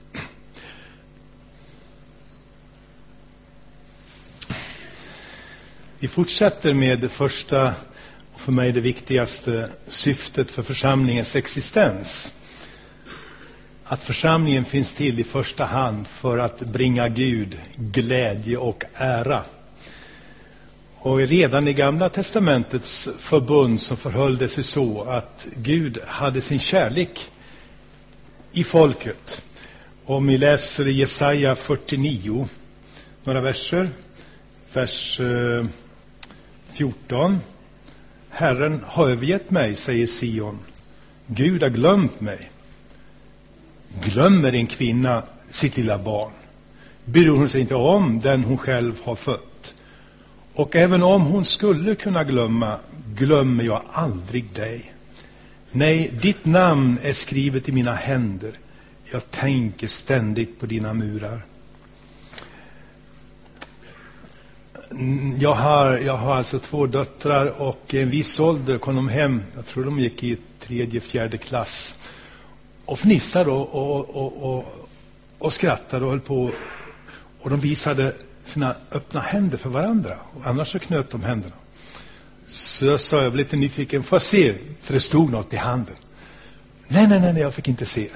Vi fortsätter med det första, och för mig det viktigaste syftet för församlingens existens. Att församlingen finns till i första hand för att bringa Gud glädje och ära. Och redan i Gamla testamentets förbund så förhöll det sig så att Gud hade sin kärlek i folket. Om vi läser i Jesaja 49, några verser. Vers 14. Herren har övergett mig, säger Sion. Gud har glömt mig. Glömmer en kvinna sitt lilla barn? Bryr hon sig inte om den hon själv har fött? Och även om hon skulle kunna glömma, glömmer jag aldrig dig. Nej, ditt namn är skrivet i mina händer. Jag tänker ständigt på dina murar. Jag har alltså 2 döttrar, och en viss ålder kom de hem. Jag tror de gick i 3:e, 4:e klass. Och fnissade och skrattade och höll på. Och de visade sina öppna händer för varandra. Och annars så knöt de händerna. Så jag sa, jag blev lite nyfiken, får jag se? För det stod något i handen. Nej, jag fick inte se.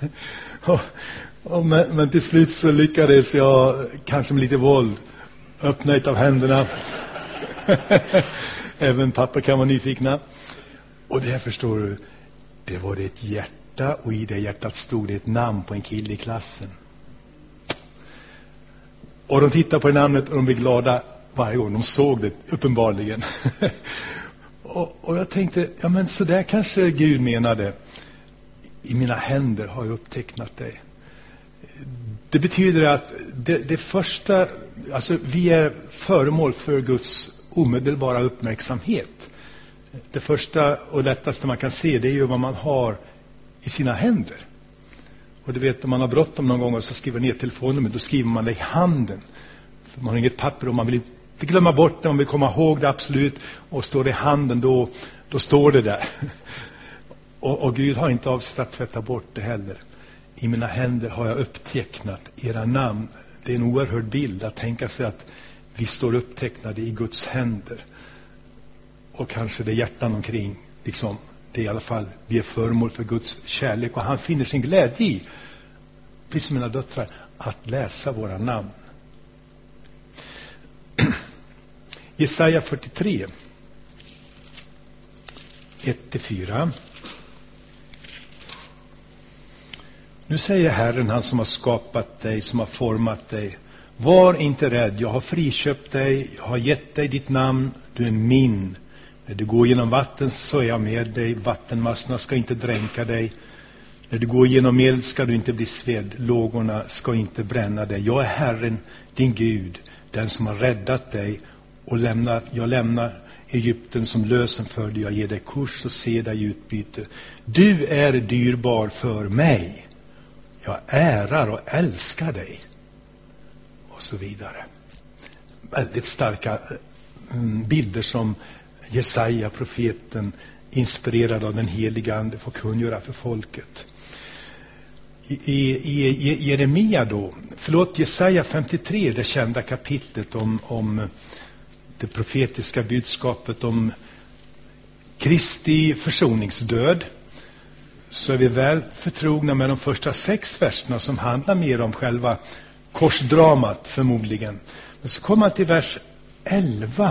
Men till slut så lyckades jag, kanske med lite våld, öppna ett av händerna. Även pappa kan vara nyfikna. Och det här, förstår du, det var ett hjärta hjärta, och i det hjärtat stod det ett namn på en kille i klassen. Och de tittade på det namnet och de blev glada varje gång de såg det, uppenbarligen. och jag tänkte, ja men så där kanske Gud menade. I mina händer har jag upptecknat dig. Det betyder att det första, alltså vi är föremål för Guds omedelbara uppmärksamhet. Det första och lättaste man kan se, det är ju vad man har i sina händer. Och du vet, om man har bråttom någon gång och så skriver ner telefonnumret, då skriver man det i handen. För man har inget papper och man vill inte glömma bort det, man vill komma ihåg det absolut. Och står det i handen, då står det där. Och Gud har inte avstått att tvätta bort det heller. I mina händer har jag upptecknat era namn. Det är en oerhörd bild att tänka sig att vi står upptecknade i Guds händer. Och kanske det hjärtan omkring. Liksom, det är i alla fall, vi är föremål för Guds kärlek. Och han finner sin glädje i, precis som mina döttrar, att läsa våra namn. Jesaja 43. 1-4. Nu säger Herren, han som har skapat dig, som har format dig: var inte rädd, jag har friköpt dig, jag har gett dig ditt namn, du är min. När du går genom vatten så är jag med dig, vattenmassorna ska inte dränka dig. När du går genom eld ska du inte bli svedd, lågorna ska inte bränna dig. Jag är Herren, din Gud, den som har räddat dig, och jag lämnar Egypten som lösen för dig. Jag ger dig kurs och ser dig utbyte. Du är dyrbar för mig. Jag ärar och älskar dig. Och så vidare. Väldigt starka bilder som Jesaja, profeten, inspirerad av den heliga ande, får kungöra för folket. I Jeremia då, Jesaja 53, det kända kapitlet om det profetiska budskapet om Kristi försoningsdöd, så är vi väl förtrogna med de första 6 verserna som handlar mer om själva korsdramat förmodligen. Men så kommer man till vers 11.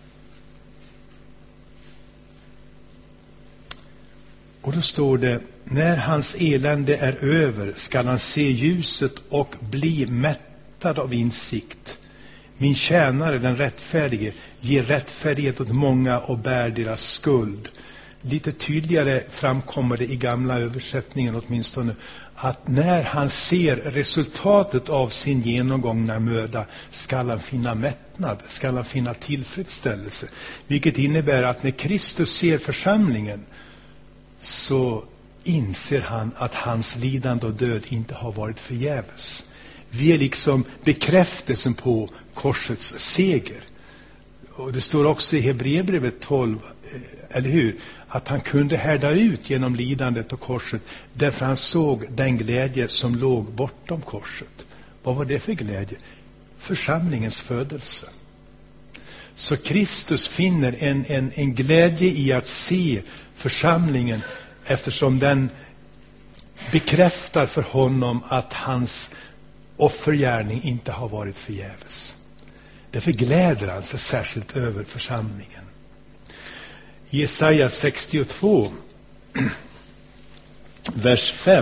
Och då står det: när hans elände är över skall han se ljuset och bli mättad av insikt. Min tjänare, den rättfärdige, ger rättfärdighet åt många och bär deras skuld. Lite tydligare framkommer det i gamla översättningen åtminstone, att när han ser resultatet av sin genomgångna möda skall han finna mättnad, skall han finna tillfredsställelse. Vilket innebär att när Kristus ser församlingen så inser han att hans lidande och död inte har varit förgäves. Vi är liksom bekräftelsen på korsets seger. Och det står också i Hebreerbrevet 12, eller hur? Att han kunde härda ut genom lidandet och korset därför han såg den glädje som låg bortom korset. Vad var det för glädje? Församlingens födelse. Så Kristus finner en glädje i att se församlingen, eftersom den bekräftar för honom att hans offergärning inte har varit förgäves. Därför gläder han sig särskilt över församlingen. Jesaja 62, vers 5,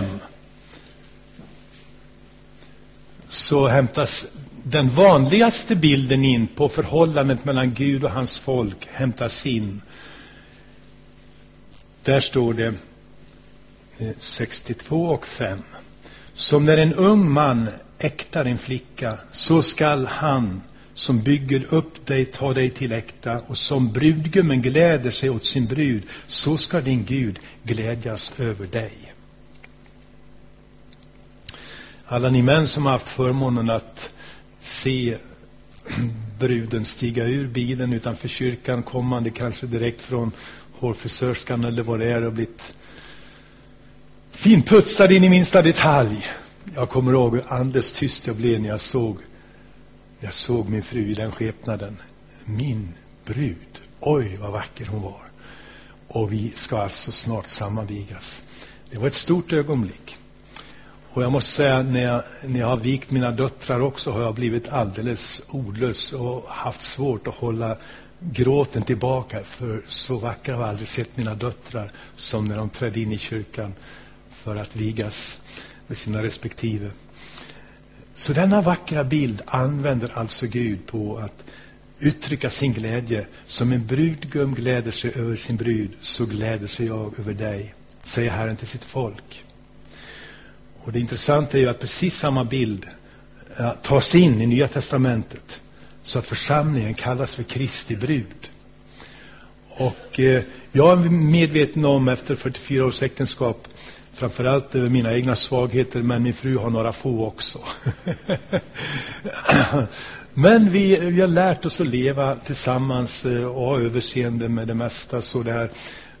så hämtas den vanligaste bilden in på förhållandet mellan Gud och hans folk, hämtas in. Där står det 62 och 5. Som när en ung man äktar en flicka, så skall han som bygger upp dig ta dig till äkta, och som brudgummen gläder sig åt sin brud, så ska din Gud glädjas över dig. Alla ni män som har haft förmånen att se bruden stiga ur bilen utanför kyrkan, kommande kanske direkt från hårfrisörskan eller vad det är, och blivit finputsad in i minsta detalj. Jag kommer ihåg hur alldeles tyst jag blev när jag såg min fru i den skepnaden. Min brud. Oj, vad vacker hon var. Och vi ska alltså snart sammanvigas. Det var ett stort ögonblick. Och jag måste säga, när jag har vikt mina döttrar också, har jag blivit alldeles ordlös och haft svårt att hålla gråten tillbaka. För så vackra har jag aldrig sett mina döttrar som när de trädde in i kyrkan för att vigas med sina respektive. Så denna vackra bild använder alltså Gud på att uttrycka sin glädje. Som en brudgum gläder sig över sin brud, så gläder sig jag över dig, säger Herren till sitt folk. Och det intressanta är ju att precis samma bild tas in i Nya testamentet, så att församlingen kallas för Kristi brud. Och jag är medveten om efter 44 års äktenskap, framförallt över mina egna svagheter, men min fru har några få också. Men vi har lärt oss att leva tillsammans och ha överseende med det mesta. Så där.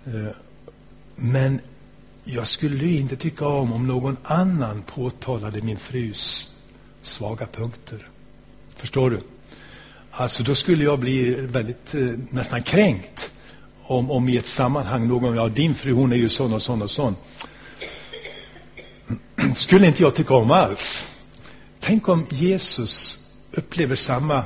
Men jag skulle inte tycka om någon annan påtalade min frus svaga punkter. Förstår du? Alltså då skulle jag bli väldigt nästan kränkt om i ett sammanhang någon, ja din fru hon är ju sån och sån och sån. Skulle inte jag tycka om alls. Tänk om Jesus upplever samma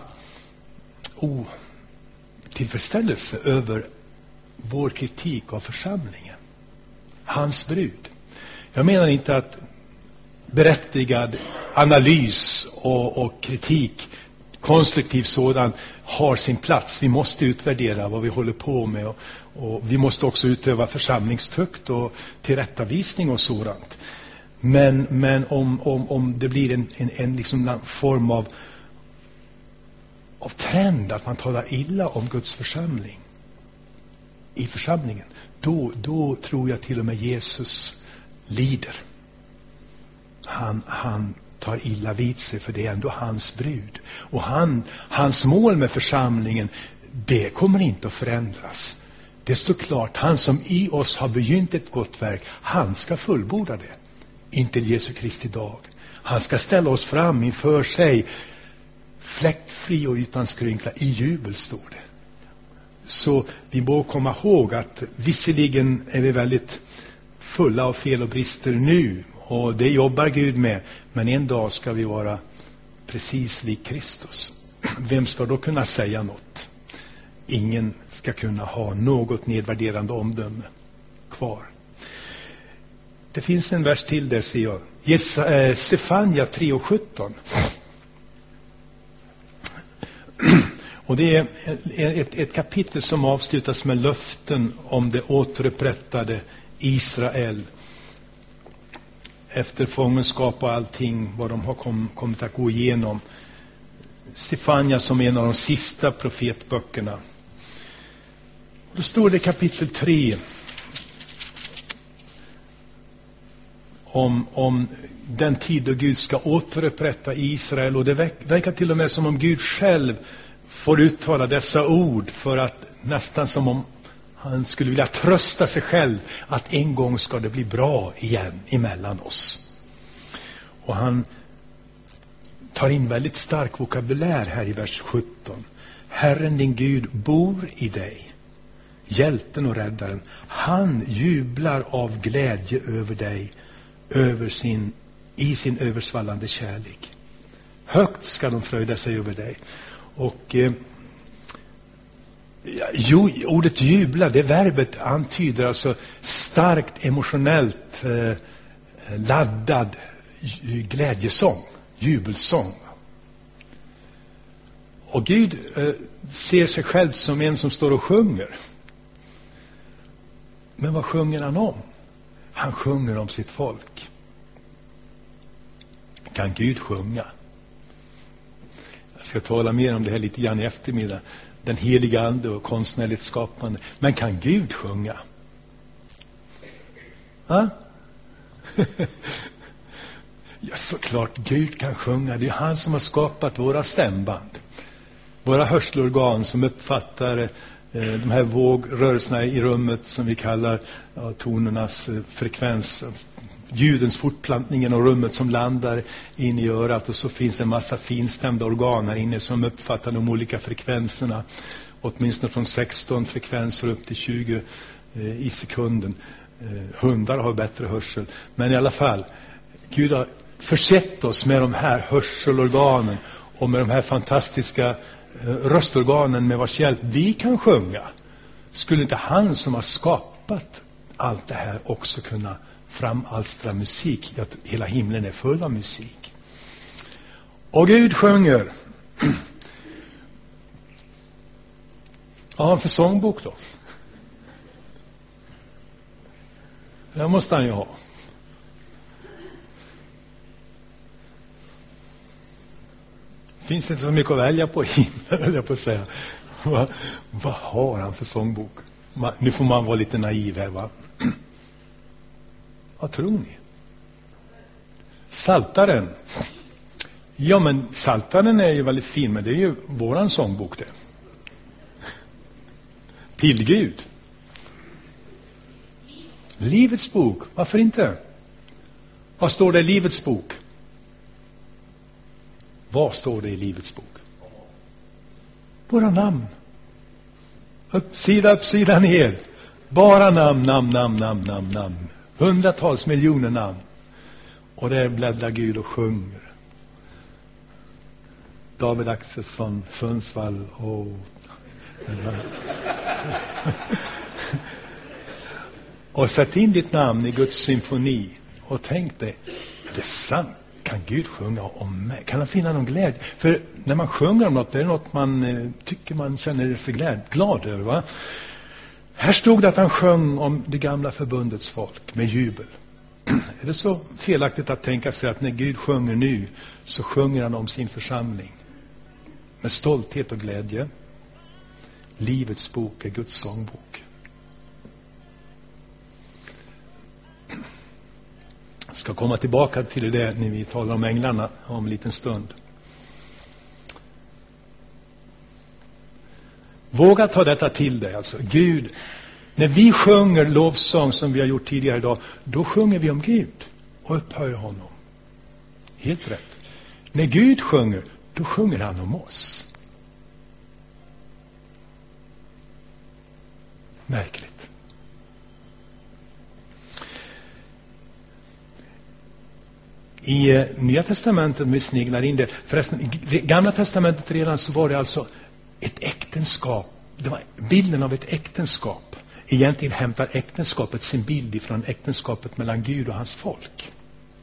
otillfredsställelse över vår kritik av församlingen. Hans brud. Jag menar inte att berättigad analys och kritik, konstruktiv sådan, har sin plats. Vi måste utvärdera vad vi håller på med och vi måste också utöva församlingstukt och tillrättavisning och sådant. Men om det blir en liksom form av trend att man talar illa om Guds församling i församlingen, då tror jag till och med Jesus lider. Han tar illa vid sig, för det är ändå hans brud. Och hans mål med församlingen, det kommer inte att förändras. Det står klart, han som i oss har begynt ett gott verk, han ska fullborda det intill Jesu Kristi dag. Han ska ställa oss fram inför sig fläckfri och utan skrynkla i jubel, står det. Så vi bör komma ihåg att visserligen är vi väldigt fulla av fel och brister nu, och det jobbar Gud med, men en dag ska vi vara precis lik Kristus. Vem ska då kunna säga något? Ingen ska kunna ha något nedvärderande omdöme kvar. Det finns en vers till där, ser jag. Sefania 3:17. Och det är ett kapitel som avslutas med löften om det återupprättade Israel. Efter fångenskap och allting, vad de har kommit att gå igenom. Sefania som är en av de sista profetböckerna. Och då står det i kapitel 3 om den tid då Gud ska återupprätta Israel. Och det verkar till och med som om Gud själv får uttala dessa ord, för att nästan som om han skulle vilja trösta sig själv att en gång ska det bli bra igen emellan oss. Och han tar in väldigt stark vokabulär här i vers 17. Herren din Gud bor i dig, hjälten och räddaren. Han jublar av glädje över dig, i sin översvallande kärlek. Högt ska de fröjda sig över dig. Och ordet jubla, det verbet antyder alltså starkt emotionellt laddad glädjesång, jubelsång. Och Gud ser sig själv som en som står och sjunger. Men vad sjunger han om? Han sjunger om sitt folk. Kan Gud sjunga? Jag ska tala mer om det här lite grann i eftermiddag. Den heliga ande och konstnärligt skapande. Men kan Gud sjunga? Ja, såklart Gud kan sjunga. Det är han som har skapat våra stämband. Våra hörselorgan som uppfattar de här vågrörelserna i rummet som vi kallar tonernas frekvens, ljudens fortplantningen och rummet som landar in i örat, och så finns det en massa finstämda organ här inne som uppfattar de olika frekvenserna, åtminstone från 16 frekvenser upp till 20 i sekunden. Hundar har bättre hörsel, men i alla fall, Gud har försett oss med de här hörselorganen och med de här fantastiska röstorganen med vars hjälp vi kan sjunga. Skulle inte han som har skapat allt det här också kunna framalstra musik. Hela himlen är full av musik. Och Gud sjunger. Vad har han för sångbok då? Det måste han ju ha. Finns det inte så mycket att välja på i himlen, höll jag på att säga. Vad har han för sångbok? Nu får man vara lite naiv här, va? Vad tror ni? Psaltaren. Ja, men Psaltaren är ju väldigt fin, men det är ju våran sångbok det. Till Gud. Livets bok, varför inte? Vad står det i Livets bok? Vad står det i Livets bok? Våra namn. Upp, sida ner. Bara namn. Hundratals miljoner namn. Och där bläddrar Gud och sjunger. David Axelsson, Sundsvall och... Och sätt in ditt namn i Guds symfoni. Och tänk dig, är det sant? Kan Gud sjunga om mig? Kan han finna någon glädje? För när man sjunger om något, det är något man tycker man känner sig glad över, va? Här stod det att han sjöng om det gamla förbundets folk med jubel. Är det så felaktigt att tänka sig att när Gud sjunger nu så sjunger han om sin församling med stolthet och glädje? Livets bok är Guds sångbok. Jag ska komma tillbaka till det när vi talar om änglarna om en liten stund. Våga ta detta till dig. Alltså, Gud, när vi sjunger lovsång som vi har gjort tidigare idag, då sjunger vi om Gud och upphöjer honom. Helt rätt. När Gud sjunger, då sjunger han om oss. Märkligt. I Nya testamentet, vi sneglar in det. Förresten, i Gamla testamentet redan så var det alltså ett äktenskap. Det var bilden av ett äktenskap. Egentligen hämtar äktenskapet sin bild ifrån äktenskapet mellan Gud och hans folk.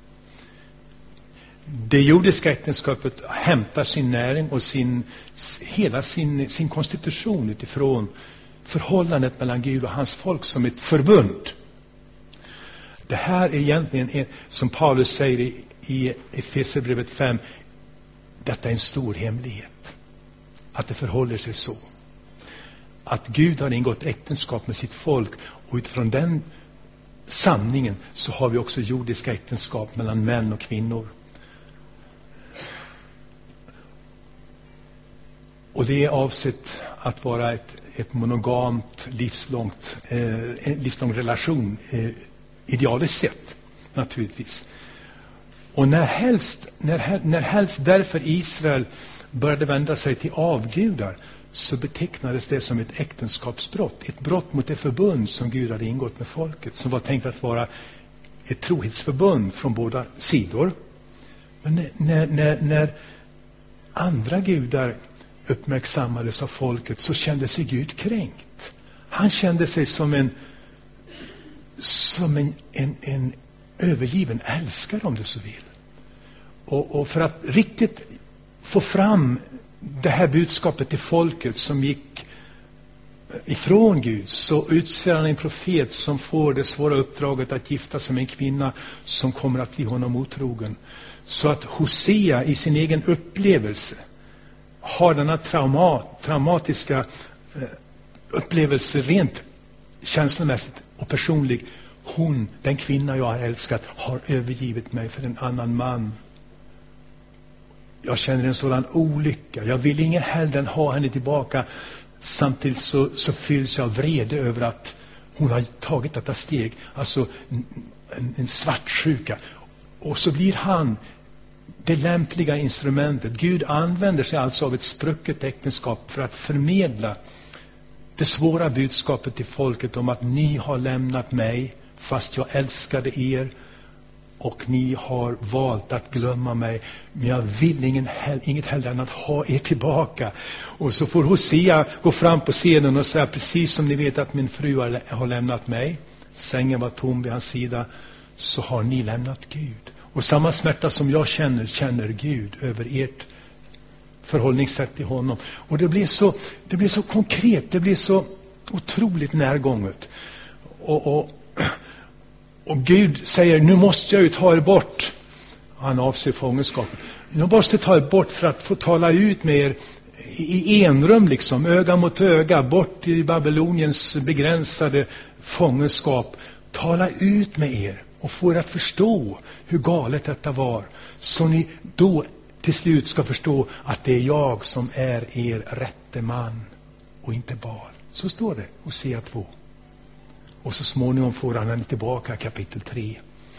Det jordiska äktenskapet hämtar sin näring och hela sin konstitution utifrån förhållandet mellan Gud och hans folk som ett förbund. Det här är egentligen, som Paulus säger i Efesierbrevet 5, detta är en stor hemlighet. Att det förhåller sig så. Att Gud har ingått äktenskap med sitt folk, och utifrån den sanningen så har vi också jordiska äktenskap mellan män och kvinnor. Och det är avsett att vara ett monogamt, livslång relation, idealiskt sett, naturligtvis. Och när helst därför Israel började vända sig till avgudar, så betecknades det som ett äktenskapsbrott. Ett brott mot det förbund som Gud hade ingått med folket, som var tänkt att vara ett trohetsförbund från båda sidor. Men när andra gudar uppmärksammades av folket, så kände sig Gud kränkt. Han kände sig som en övergiven älskare, om du så vill. Och för att riktigt få fram det här budskapet till folket som gick ifrån Gud, så utser han en profet som får det svåra uppdraget att gifta sig med en kvinna som kommer att bli honom otrogen. Så att Hosea i sin egen upplevelse har denna traumatiska upplevelse rent känslomässigt och personlig. Den kvinna jag har älskat, har övergivit mig för en annan man. Jag känner en sådan olycka. Jag vill ingen hellre än ha henne tillbaka. Samtidigt så fylls jag av vrede över att hon har tagit detta steg. Alltså en svartsjuka. Och så blir han det lämpliga instrumentet. Gud använder sig alltså av ett sprucket äktenskap för att förmedla det svåra budskapet till folket om att ni har lämnat mig fast jag älskade er, och ni har valt att glömma mig, men jag vill inget hellre än att ha er tillbaka. Och så får Hosea gå fram på scenen och säga, precis som ni vet att min fru har lämnat mig, sängen var tom vid hans sida, så har ni lämnat Gud. Och samma smärta som jag känner Gud över ert förhållningssätt till honom. Och det blir så konkret, det blir så otroligt närgånget. Och Gud säger, nu måste jag ju ta er bort. Han avser fångenskapen. Nu måste jag ta er bort för att få tala ut med er i enrum, liksom, öga mot öga, bort i Babyloniens begränsade fångenskap. Tala ut med er och få er att förstå hur galet detta var. Så ni då till slut ska förstå att det är jag som är er rätte man och inte Baal. Så står det Hosea 2. Och så småningom får han tillbaka kapitel 3.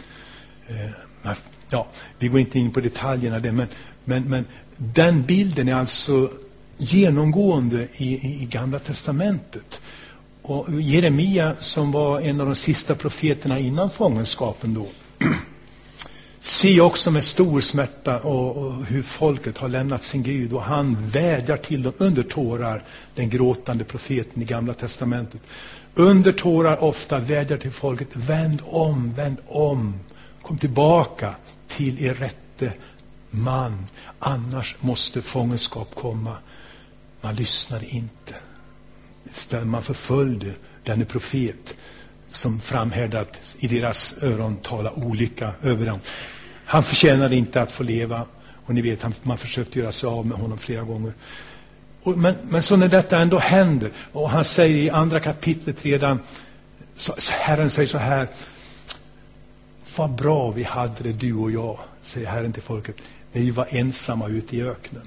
Ja, vi går inte in på detaljerna där, men den bilden är alltså genomgående i Gamla testamentet. Och Jeremia, som var en av de sista profeterna innan fångenskapen då, ser också med stor smärta och hur folket har lämnat sin Gud, och han vädjar till dem under tårar, den gråtande profeten i Gamla testamentet. Under tårar ofta vädjar till folket, vänd om, kom tillbaka till er rätte man, annars måste fångenskap komma. Man lyssnade inte. Man förföljde denne profet som framhärdade i deras öron tala olycka över dem. Han förtjänade inte att få leva, och ni vet, man försökte göra sig av med honom flera gånger. Men så när detta ändå händer, och han säger i andra kapitlet redan, Herren säger så här: vad bra vi hade det, du och jag, säger Herren till folket, när vi var ensamma ute i öknen.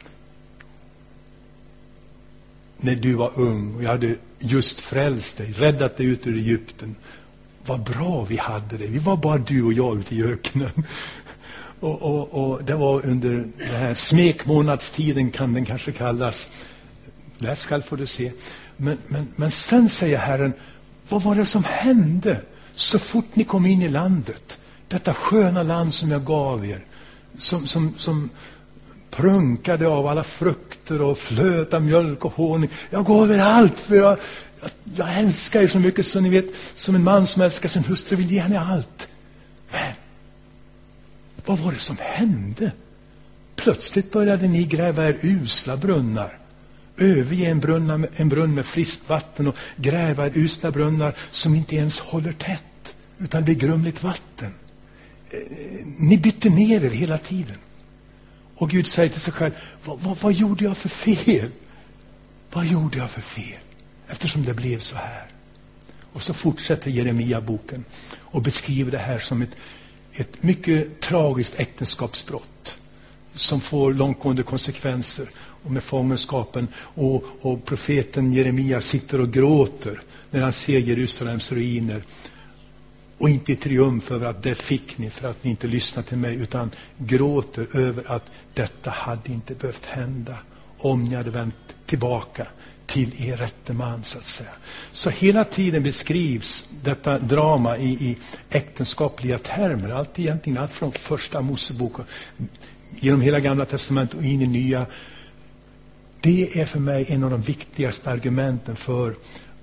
När du var ung och jag hade just frälst dig, räddat dig ut ur Egypten. Vad bra vi hade det. Vi var bara du och jag ute i öknen. Och det var under den här smekmånadstiden, kan den kanske kallas. Läs själv får du se. Men sen säger Herren, vad var det som hände så fort ni kom in i landet? Detta sköna land som jag gav er. Som prunkade av alla frukter och flöt av mjölk och honung. Jag gav er allt, för jag älskar er så mycket, så ni vet, som en man som älskar sin hustru vill ge henne allt. Men vad var det som hände? Plötsligt började ni gräva er usla brunnar. Överge en brunn med friskt vatten och gräva er usla brunnar som inte ens håller tätt, utan blir grumligt vatten. Ni bytte ner er hela tiden. Och Gud säger till sig själv, vad gjorde jag för fel? Vad gjorde jag för fel? Eftersom det blev så här. Och så fortsätter Jeremia boken och beskriver det här som ett mycket tragiskt äktenskapsbrott som får långtgående konsekvenser, och med fångenskapen, och profeten Jeremia sitter och gråter när han ser Jerusalems ruiner, och inte i triumf över att det fick ni för att ni inte lyssnade till mig, utan gråter över att detta hade inte behövt hända om ni hade vänt tillbaka till er rätte man, så att säga. Så hela tiden beskrivs detta drama i äktenskapliga termer. Allt från första Mosebok genom hela Gamla testamentet och in i nya. Det är för mig en av de viktigaste argumenten för,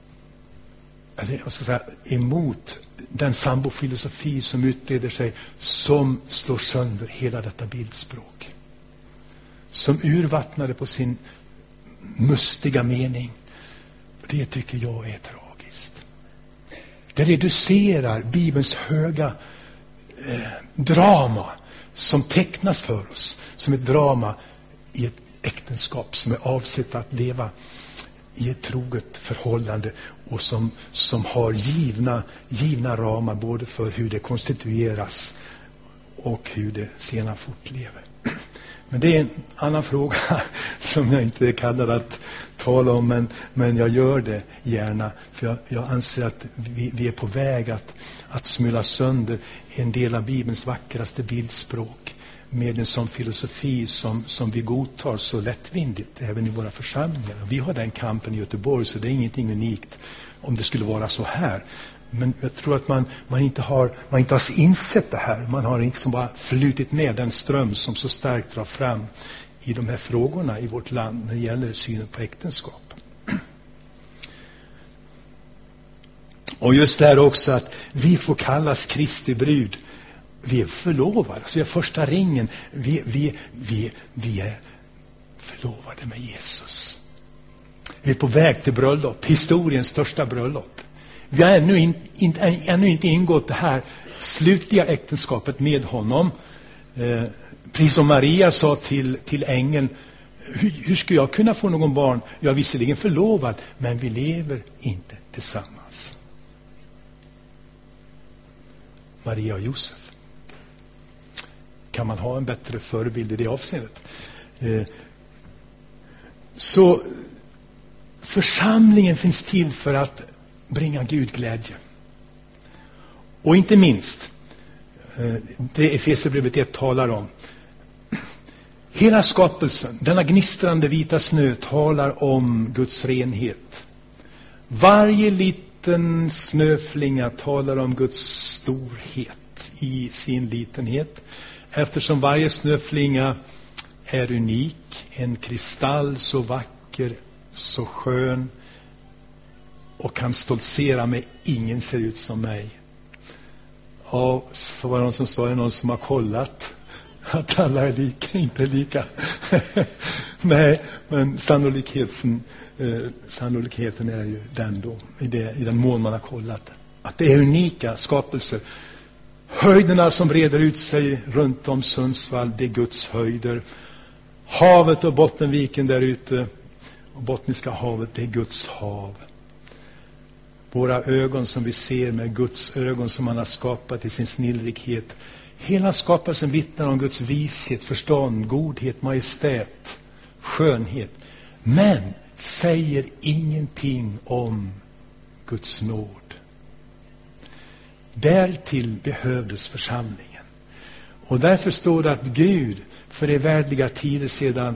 emot den sambofilosofi som utbreder sig, som slår sönder hela detta bildspråk. Som urvattnade på sin mustiga mening. Det tycker jag är tragiskt. Det reducerar Bibelns höga drama som tecknas för oss som ett drama i ett äktenskap som är avsett att leva i ett troget förhållande, och som har givna ramar både för hur det konstitueras och hur det senare fortlever. Men det är en annan fråga som jag inte är kallad att tala om, men jag gör det gärna, för jag anser att vi är på väg att smula sönder en del av Bibelns vackraste bildspråk med en sån filosofi som vi godtar så lättvindigt även i våra församlingar. Vi har den kampen i Göteborg, så det är ingenting unikt om det skulle vara så här. Men jag tror att man inte har insett det här. Man har liksom bara flutit med den ström som så starkt drar fram i de här frågorna i vårt land när det gäller synen på äktenskap. Och just det här också att vi får kallas Kristi brud. vi är förlovade. Alltså vi är första ringen. Vi är förlovade med Jesus. Vi är på väg till bröllop. Historiens största bröllop. Vi har ännu inte ingått det här slutliga äktenskapet med honom. Precis som Maria sa till ängeln, hur ska jag kunna få någon barn? Jag är visserligen förlovad, men vi lever inte tillsammans. Maria och Josef. Kan man ha en bättre förebild i det avseendet? Så församlingen finns till för att bringa Gud glädje. Och inte minst, det Efesierbrevet 1 talar om. Hela skapelsen, denna gnistrande vita snö, talar om Guds renhet. Varje liten snöflinga talar om Guds storhet i sin litenhet. Eftersom varje snöflinga är unik, en kristall så vacker, så skön och kan stoltsera med ingen ser ut som mig. Och så var det någon som sa, är någon som har kollat att alla är lika, inte lika. Nej, men sannolikheten är ju den då, i den mån man har kollat, att det är unika skapelser. Höjderna som breder ut sig runt om Sundsvall, det är Guds höjder. Havet och Bottenviken där ute, och Bottniska havet, det är Guds hav. Våra ögon som vi ser med Guds ögon som han har skapat i sin snillrikhet. Hela skapelsen vittnar om Guds vishet, förstånd, godhet, majestät, skönhet. Men säger ingenting om Guds nåd. Därtill behövdes församlingen. Och därför står det att Gud för evärdiga tider sedan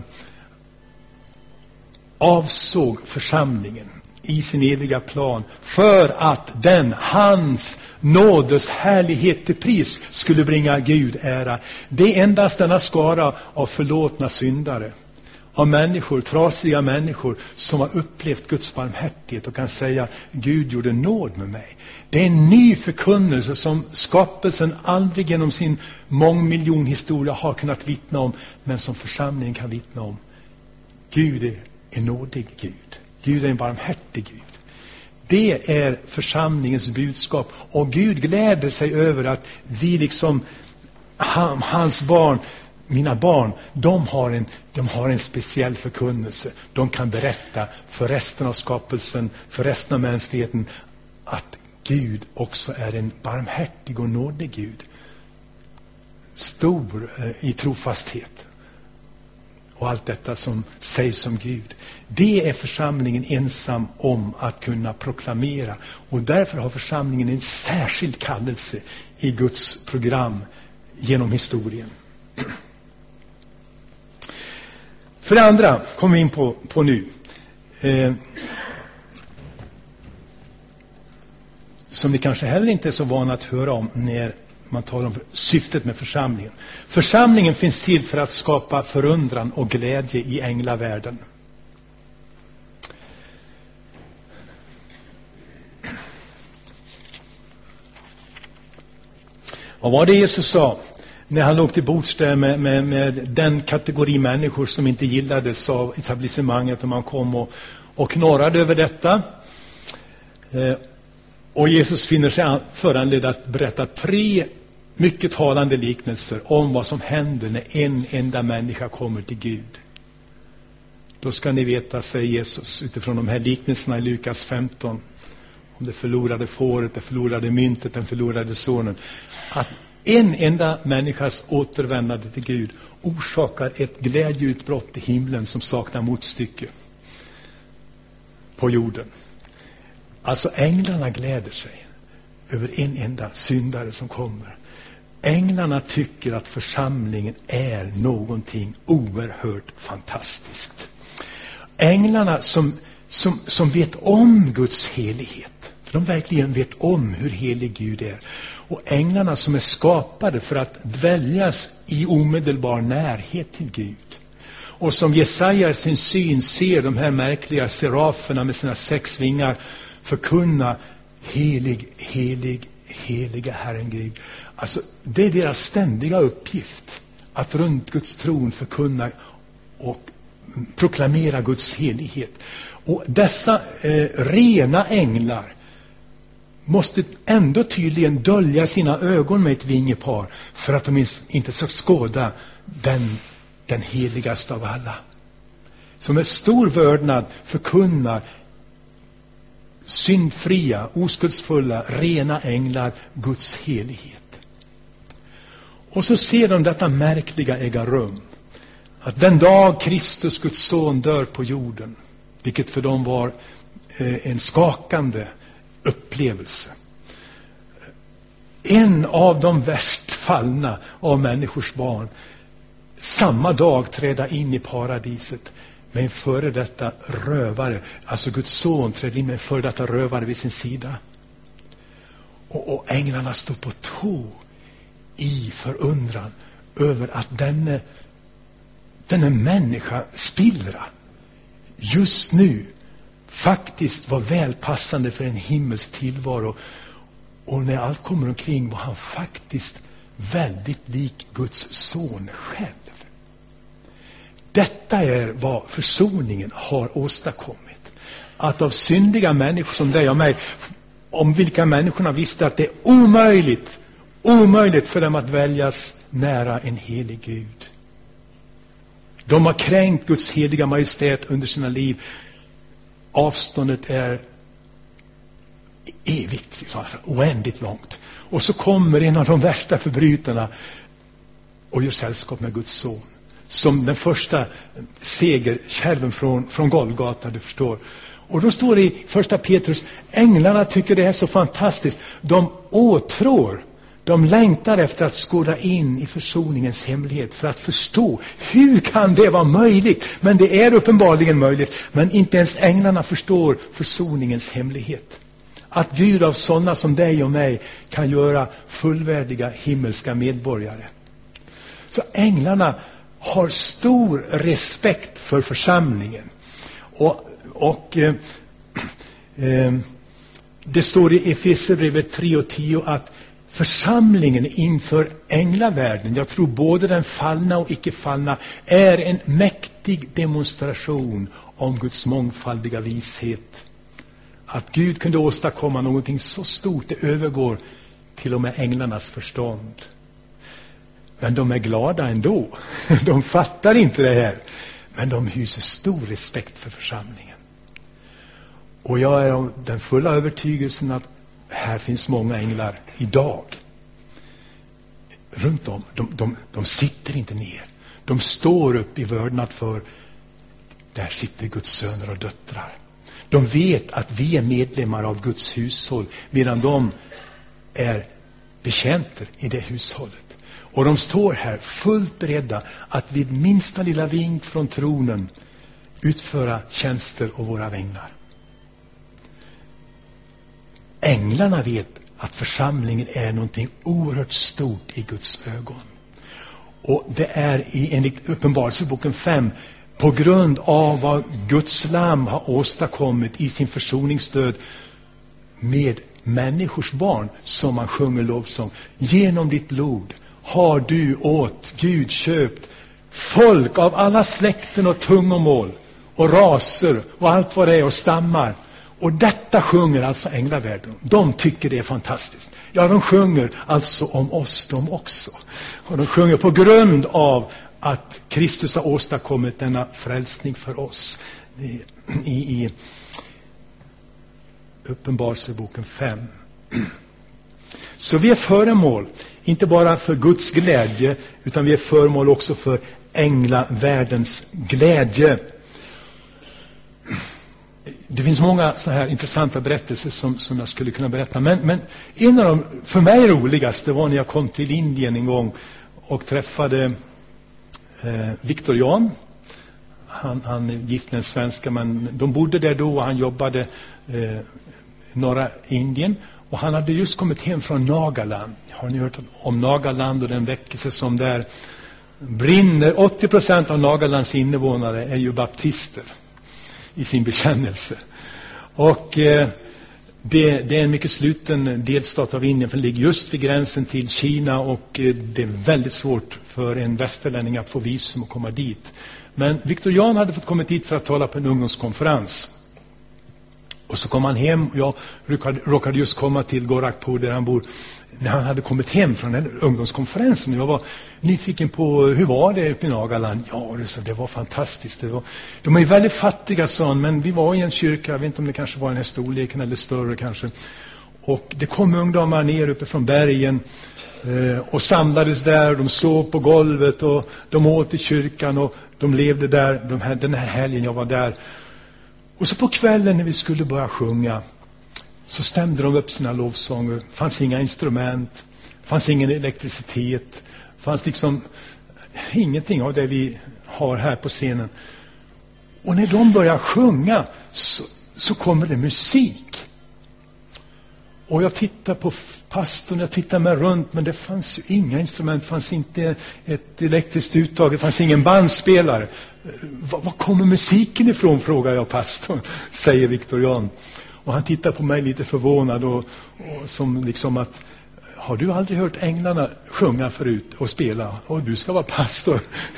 avsåg församlingen i sin eviga plan för att hans nådes härlighet till pris skulle bringa Gud ära. Det är endast denna skara av förlåtna syndare, av människor, trasiga människor som har upplevt Guds barmhärtighet och kan säga, Gud gjorde nåd med mig. Det är en ny förkunnelse som skapelsen aldrig genom sin mångmiljonhistoria har kunnat vittna om, men som församlingen kan vittna om. Gud är en nådig Gud. Gud är en barmhärtig Gud. Det är församlingens budskap. Och Gud gläder sig över att vi liksom, hans barn, mina barn, de har en speciell förkunnelse. De kan berätta för resten av skapelsen, för resten av mänskligheten, att Gud också är en barmhärtig och nådig Gud. Stor i trofasthet. Och allt detta som sägs om Gud. Det är församlingen ensam om att kunna proklamera. Och därför har församlingen en särskild kallelse i Guds program genom historien. För det andra kommer vi in på nu. Som ni kanske heller inte är så vana att höra om när man talar om syftet med församlingen. Församlingen finns till för att skapa förundran och glädje i änglavärlden. Och vad det Jesus sa när han låg till bords där med den kategori människor som inte gillades av etablissemanget, och man kom och knorrade över detta. Och Jesus finner sig föranledd att berätta 3 mycket talande liknelser om vad som händer när en enda människa kommer till Gud. Då ska ni veta, säger Jesus utifrån de här liknelserna i Lukas 15, om det förlorade fåret, det förlorade myntet, den förlorade sonen, att en enda människas återvändande till Gud orsakar ett glädjeutbrott i himlen som saknar motstycke på jorden. Alltså änglarna gläder sig över en enda syndare som kommer. Änglarna tycker att församlingen är någonting oerhört fantastiskt. Änglarna som vet om Guds helighet. För de verkligen vet om hur helig Gud är. Och änglarna som är skapade för att dväljas i omedelbar närhet till Gud. Och som Jesaja i sin syn ser de här märkliga seraferna med sina 6 vingar förkunna: helig, helig, heliga Herren Gud. Alltså, det är deras ständiga uppgift att runt Guds tron förkunna och proklamera Guds helighet. Och dessa rena änglar måste ändå tydligen dölja sina ögon med ett vingepar för att de inte ska skåda den heligaste av alla. Som med stor vördnad förkunnar syndfria, oskuldsfulla, rena änglar Guds helighet. Och så ser de detta märkliga äga rum. Att den dag Kristus, Guds son, dör på jorden, vilket för dem var en skakande upplevelse. En av de värst fallna av människors barn samma dag träda in i paradiset med en före detta rövare. Alltså Guds son trädde in med en före detta rövare vid sin sida. Och änglarna stod på tå i förundran över att denna människa spillra just nu faktiskt var välpassande för en himmels tillvaro. Och när allt kommer omkring var han faktiskt väldigt lik Guds son själv. Detta är vad försoningen har åstadkommit. Att av syndiga människor som dig och mig, om vilka människorna visste att det är omöjligt för dem att väljas nära en helig Gud. De har kränkt Guds heliga majestät under sina liv. Avståndet är evigt, oändligt långt. Och så kommer en av de värsta förbrytarna och gör sällskap med Guds son. Som den första segerkärven från Golgata, du förstår. Och då står det i första Petrus, änglarna tycker det är så fantastiskt. De åtrår, de längtar efter att skåda in i försoningens hemlighet för att förstå hur kan det vara möjligt. Men det är uppenbarligen möjligt, men inte ens änglarna förstår försoningens hemlighet. Att Gud av sådana som dig och mig kan göra fullvärdiga himmelska medborgare. Så änglarna har stor respekt för församlingen. Och det står i Efesierbrevet 3:10 att församlingen inför änglavärlden, jag tror både den fallna och icke-fallna, är en mäktig demonstration om Guds mångfaldiga vishet. Att Gud kunde åstadkomma någonting så stort, det övergår till och med änglarnas förstånd. Men de är glada ändå. De fattar inte det här. Men de hyser stor respekt för församlingen. Och jag är av den fulla övertygelsen att här finns många änglar idag. Runt om. De sitter inte ner. De står upp i vördnad för där sitter Guds söner och döttrar. De vet att vi är medlemmar av Guds hushåll medan de är betjänter i det hushållet. Och de står här fullt beredda att vid minsta lilla vink från tronen utföra tjänster och våra vägnar. Änglarna vet att församlingen är någonting oerhört stort i Guds ögon. Och det är enligt Uppenbarelseboken 5 på grund av vad Guds lam har åstadkommit i sin försoningsdöd med människors barn som man sjunger lovsång. Genom ditt blod har du åt Gud köpt folk av alla släkten och tungomål och raser och allt vad det är och stammar. Och detta sjunger alltså änglavärlden. De tycker det är fantastiskt. Ja, de sjunger alltså om oss de också. Och de sjunger på grund av att Kristus har åstadkommit denna frälsning för oss. I Uppenbarelseboken 5. Så vi är föremål, inte bara för Guds glädje, utan vi är föremål också för änglavärldens glädje. Det finns många såna här intressanta berättelser som jag skulle kunna berätta. Men en av de för mig roligaste var när jag kom till Indien en gång och träffade Victor Jan. Han är gift med en svenska, men de bodde där då och han jobbade i norra Indien. Och han hade just kommit hem från Nagaland. Har ni hört om Nagaland och den väckelse som där brinner? 80% av Nagalands invånare är ju baptister i sin bekännelse. Och Det är en mycket sluten delstat av Indien, för det ligger just vid gränsen till Kina, och det är väldigt svårt för en västerlänning att få visum och komma dit. Men Victor Jan hade fått komma dit för att tala på en ungdomskonferens. Och så kom han hem, och jag råkade just komma till Gorakhpur där han bor, när han hade kommit hem från den ungdomskonferensen. Och jag var nyfiken på hur var det uppe i Nagaland. Ja, det var fantastiskt. De är ju väldigt fattiga, sa han, men vi var i en kyrka, jag vet inte om det kanske var den här storleken eller större kanske. Och det kom ungdomar ner uppe från bergen och samlades där, och de sov på golvet och de åt i kyrkan och de levde där den här helgen jag var där. Och så på kvällen när vi skulle börja sjunga så stämde de upp sina lovsånger. Det fanns inga instrument, fanns ingen elektricitet, fanns liksom ingenting av det vi har här på scenen. Och när de börjar sjunga så kommer det musik. Och jag tittar på pastorn, jag tittar mig runt, men det fanns ju inga instrument, det fanns inte ett elektriskt uttag, det fanns ingen bandspelare. Var kommer musiken ifrån, frågar jag pastorn, säger Victor Jan. Och han tittar på mig lite förvånad och som liksom att, har du aldrig hört änglarna sjunga förut och spela? Och du ska vara pastor.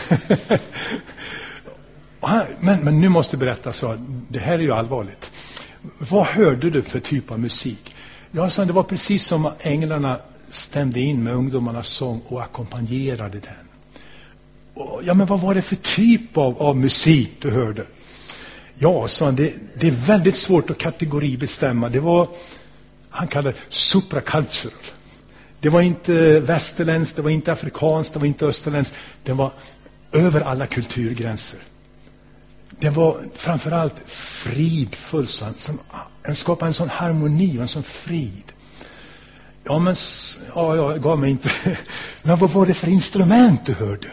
Men nu måste jag berätta, så det här är ju allvarligt. Vad hörde du för typ av musik? Ja, så det var precis som att änglarna stämde in med ungdomarnas sång och ackompanjerade den. Ja, men vad var det för typ av musik du hörde? Ja, så det är väldigt svårt att kategoribestämma. Det var, han kallade supracultural. Det var inte västerländskt, det var inte afrikanskt, det var inte österländskt. Det var över alla kulturgränser. Det var framförallt fridfull, den skapade en sån harmoni och en sån frid. Ja, men jag gav mig inte. Men vad var det för instrument du hörde?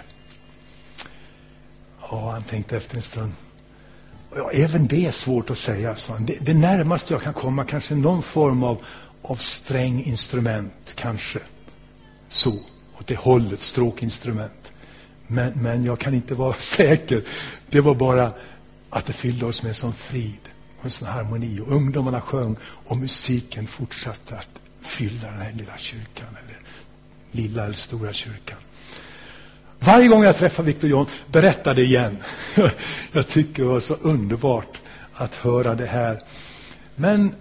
Ja, han tänkte efter en stund. Ja, även det är svårt att säga. Så det närmaste jag kan komma kanske någon form av stränginstrument, kanske. Så, åt det hållet, stråkinstrument. Men jag kan inte vara säker. Det var bara att det fyllde oss med en sån frid och en sån harmoni. Och ungdomarna sjöng och musiken fortsatte att fylla den här lilla kyrkan, eller lilla eller stora kyrkan. Varje gång jag träffar Victor Jan berättar det igen. Jag tycker det var så underbart att höra det här. Men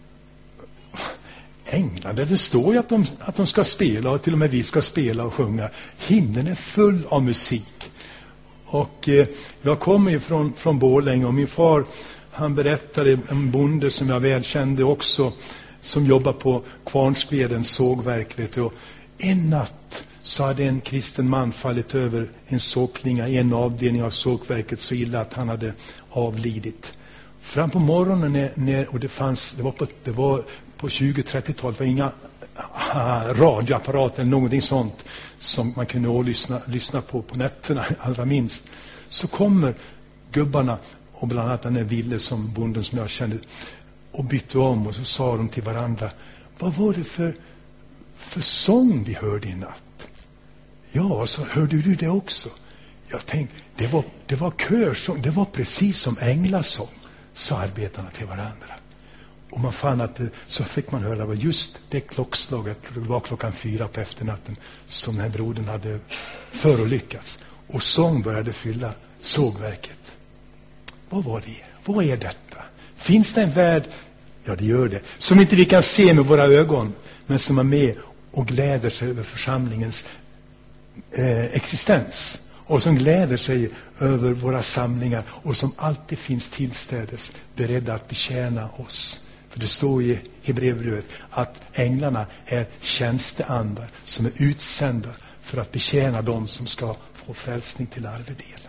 änglarna, det står ju att de ska spela, och till och med vi ska spela och sjunga. Himlen är full av musik. Och jag kommer ju från Borlänge, och min far, han berättade en bonde som jag väl kände också, som jobbar på Kvarnsvedens sågverk, vet du. Och en natt så hade en kristen man fallit över en sågklinga i en avdelning av sågverket så illa att han hade avlidit. Fram på morgonen och det var på 20-30-talet, var inga radioapparater eller någonting sånt som man kunde lyssna på nätterna, allra minst. Så kommer gubbarna, och bland annat den där Ville, som bonden som jag kände, och bytte om, och så sa de till varandra: vad var det för sång vi hörde i natt? Ja, så hörde du det också? Jag tänkte, det var körsång, det var precis som änglasång, sa arbetarna till varandra. Och man fann att så fick man höra, det var just det klockslaget, det var 4:00 på efternatten, som den här brodern hade förolyckats. Och sång började fylla sågverket. Vad var det? Vad är detta? Finns det en värld? Ja, det gör det. Som inte vi kan se med våra ögon, men som är med och gläder sig över församlingens existens. Och som gläder sig över våra samlingar, och som alltid finns tillstädes, beredda att betjäna oss. För det står i Hebreerbrevet att änglarna är tjänsteandar som är utsända för att betjäna dem som ska få frälsning till arvedel.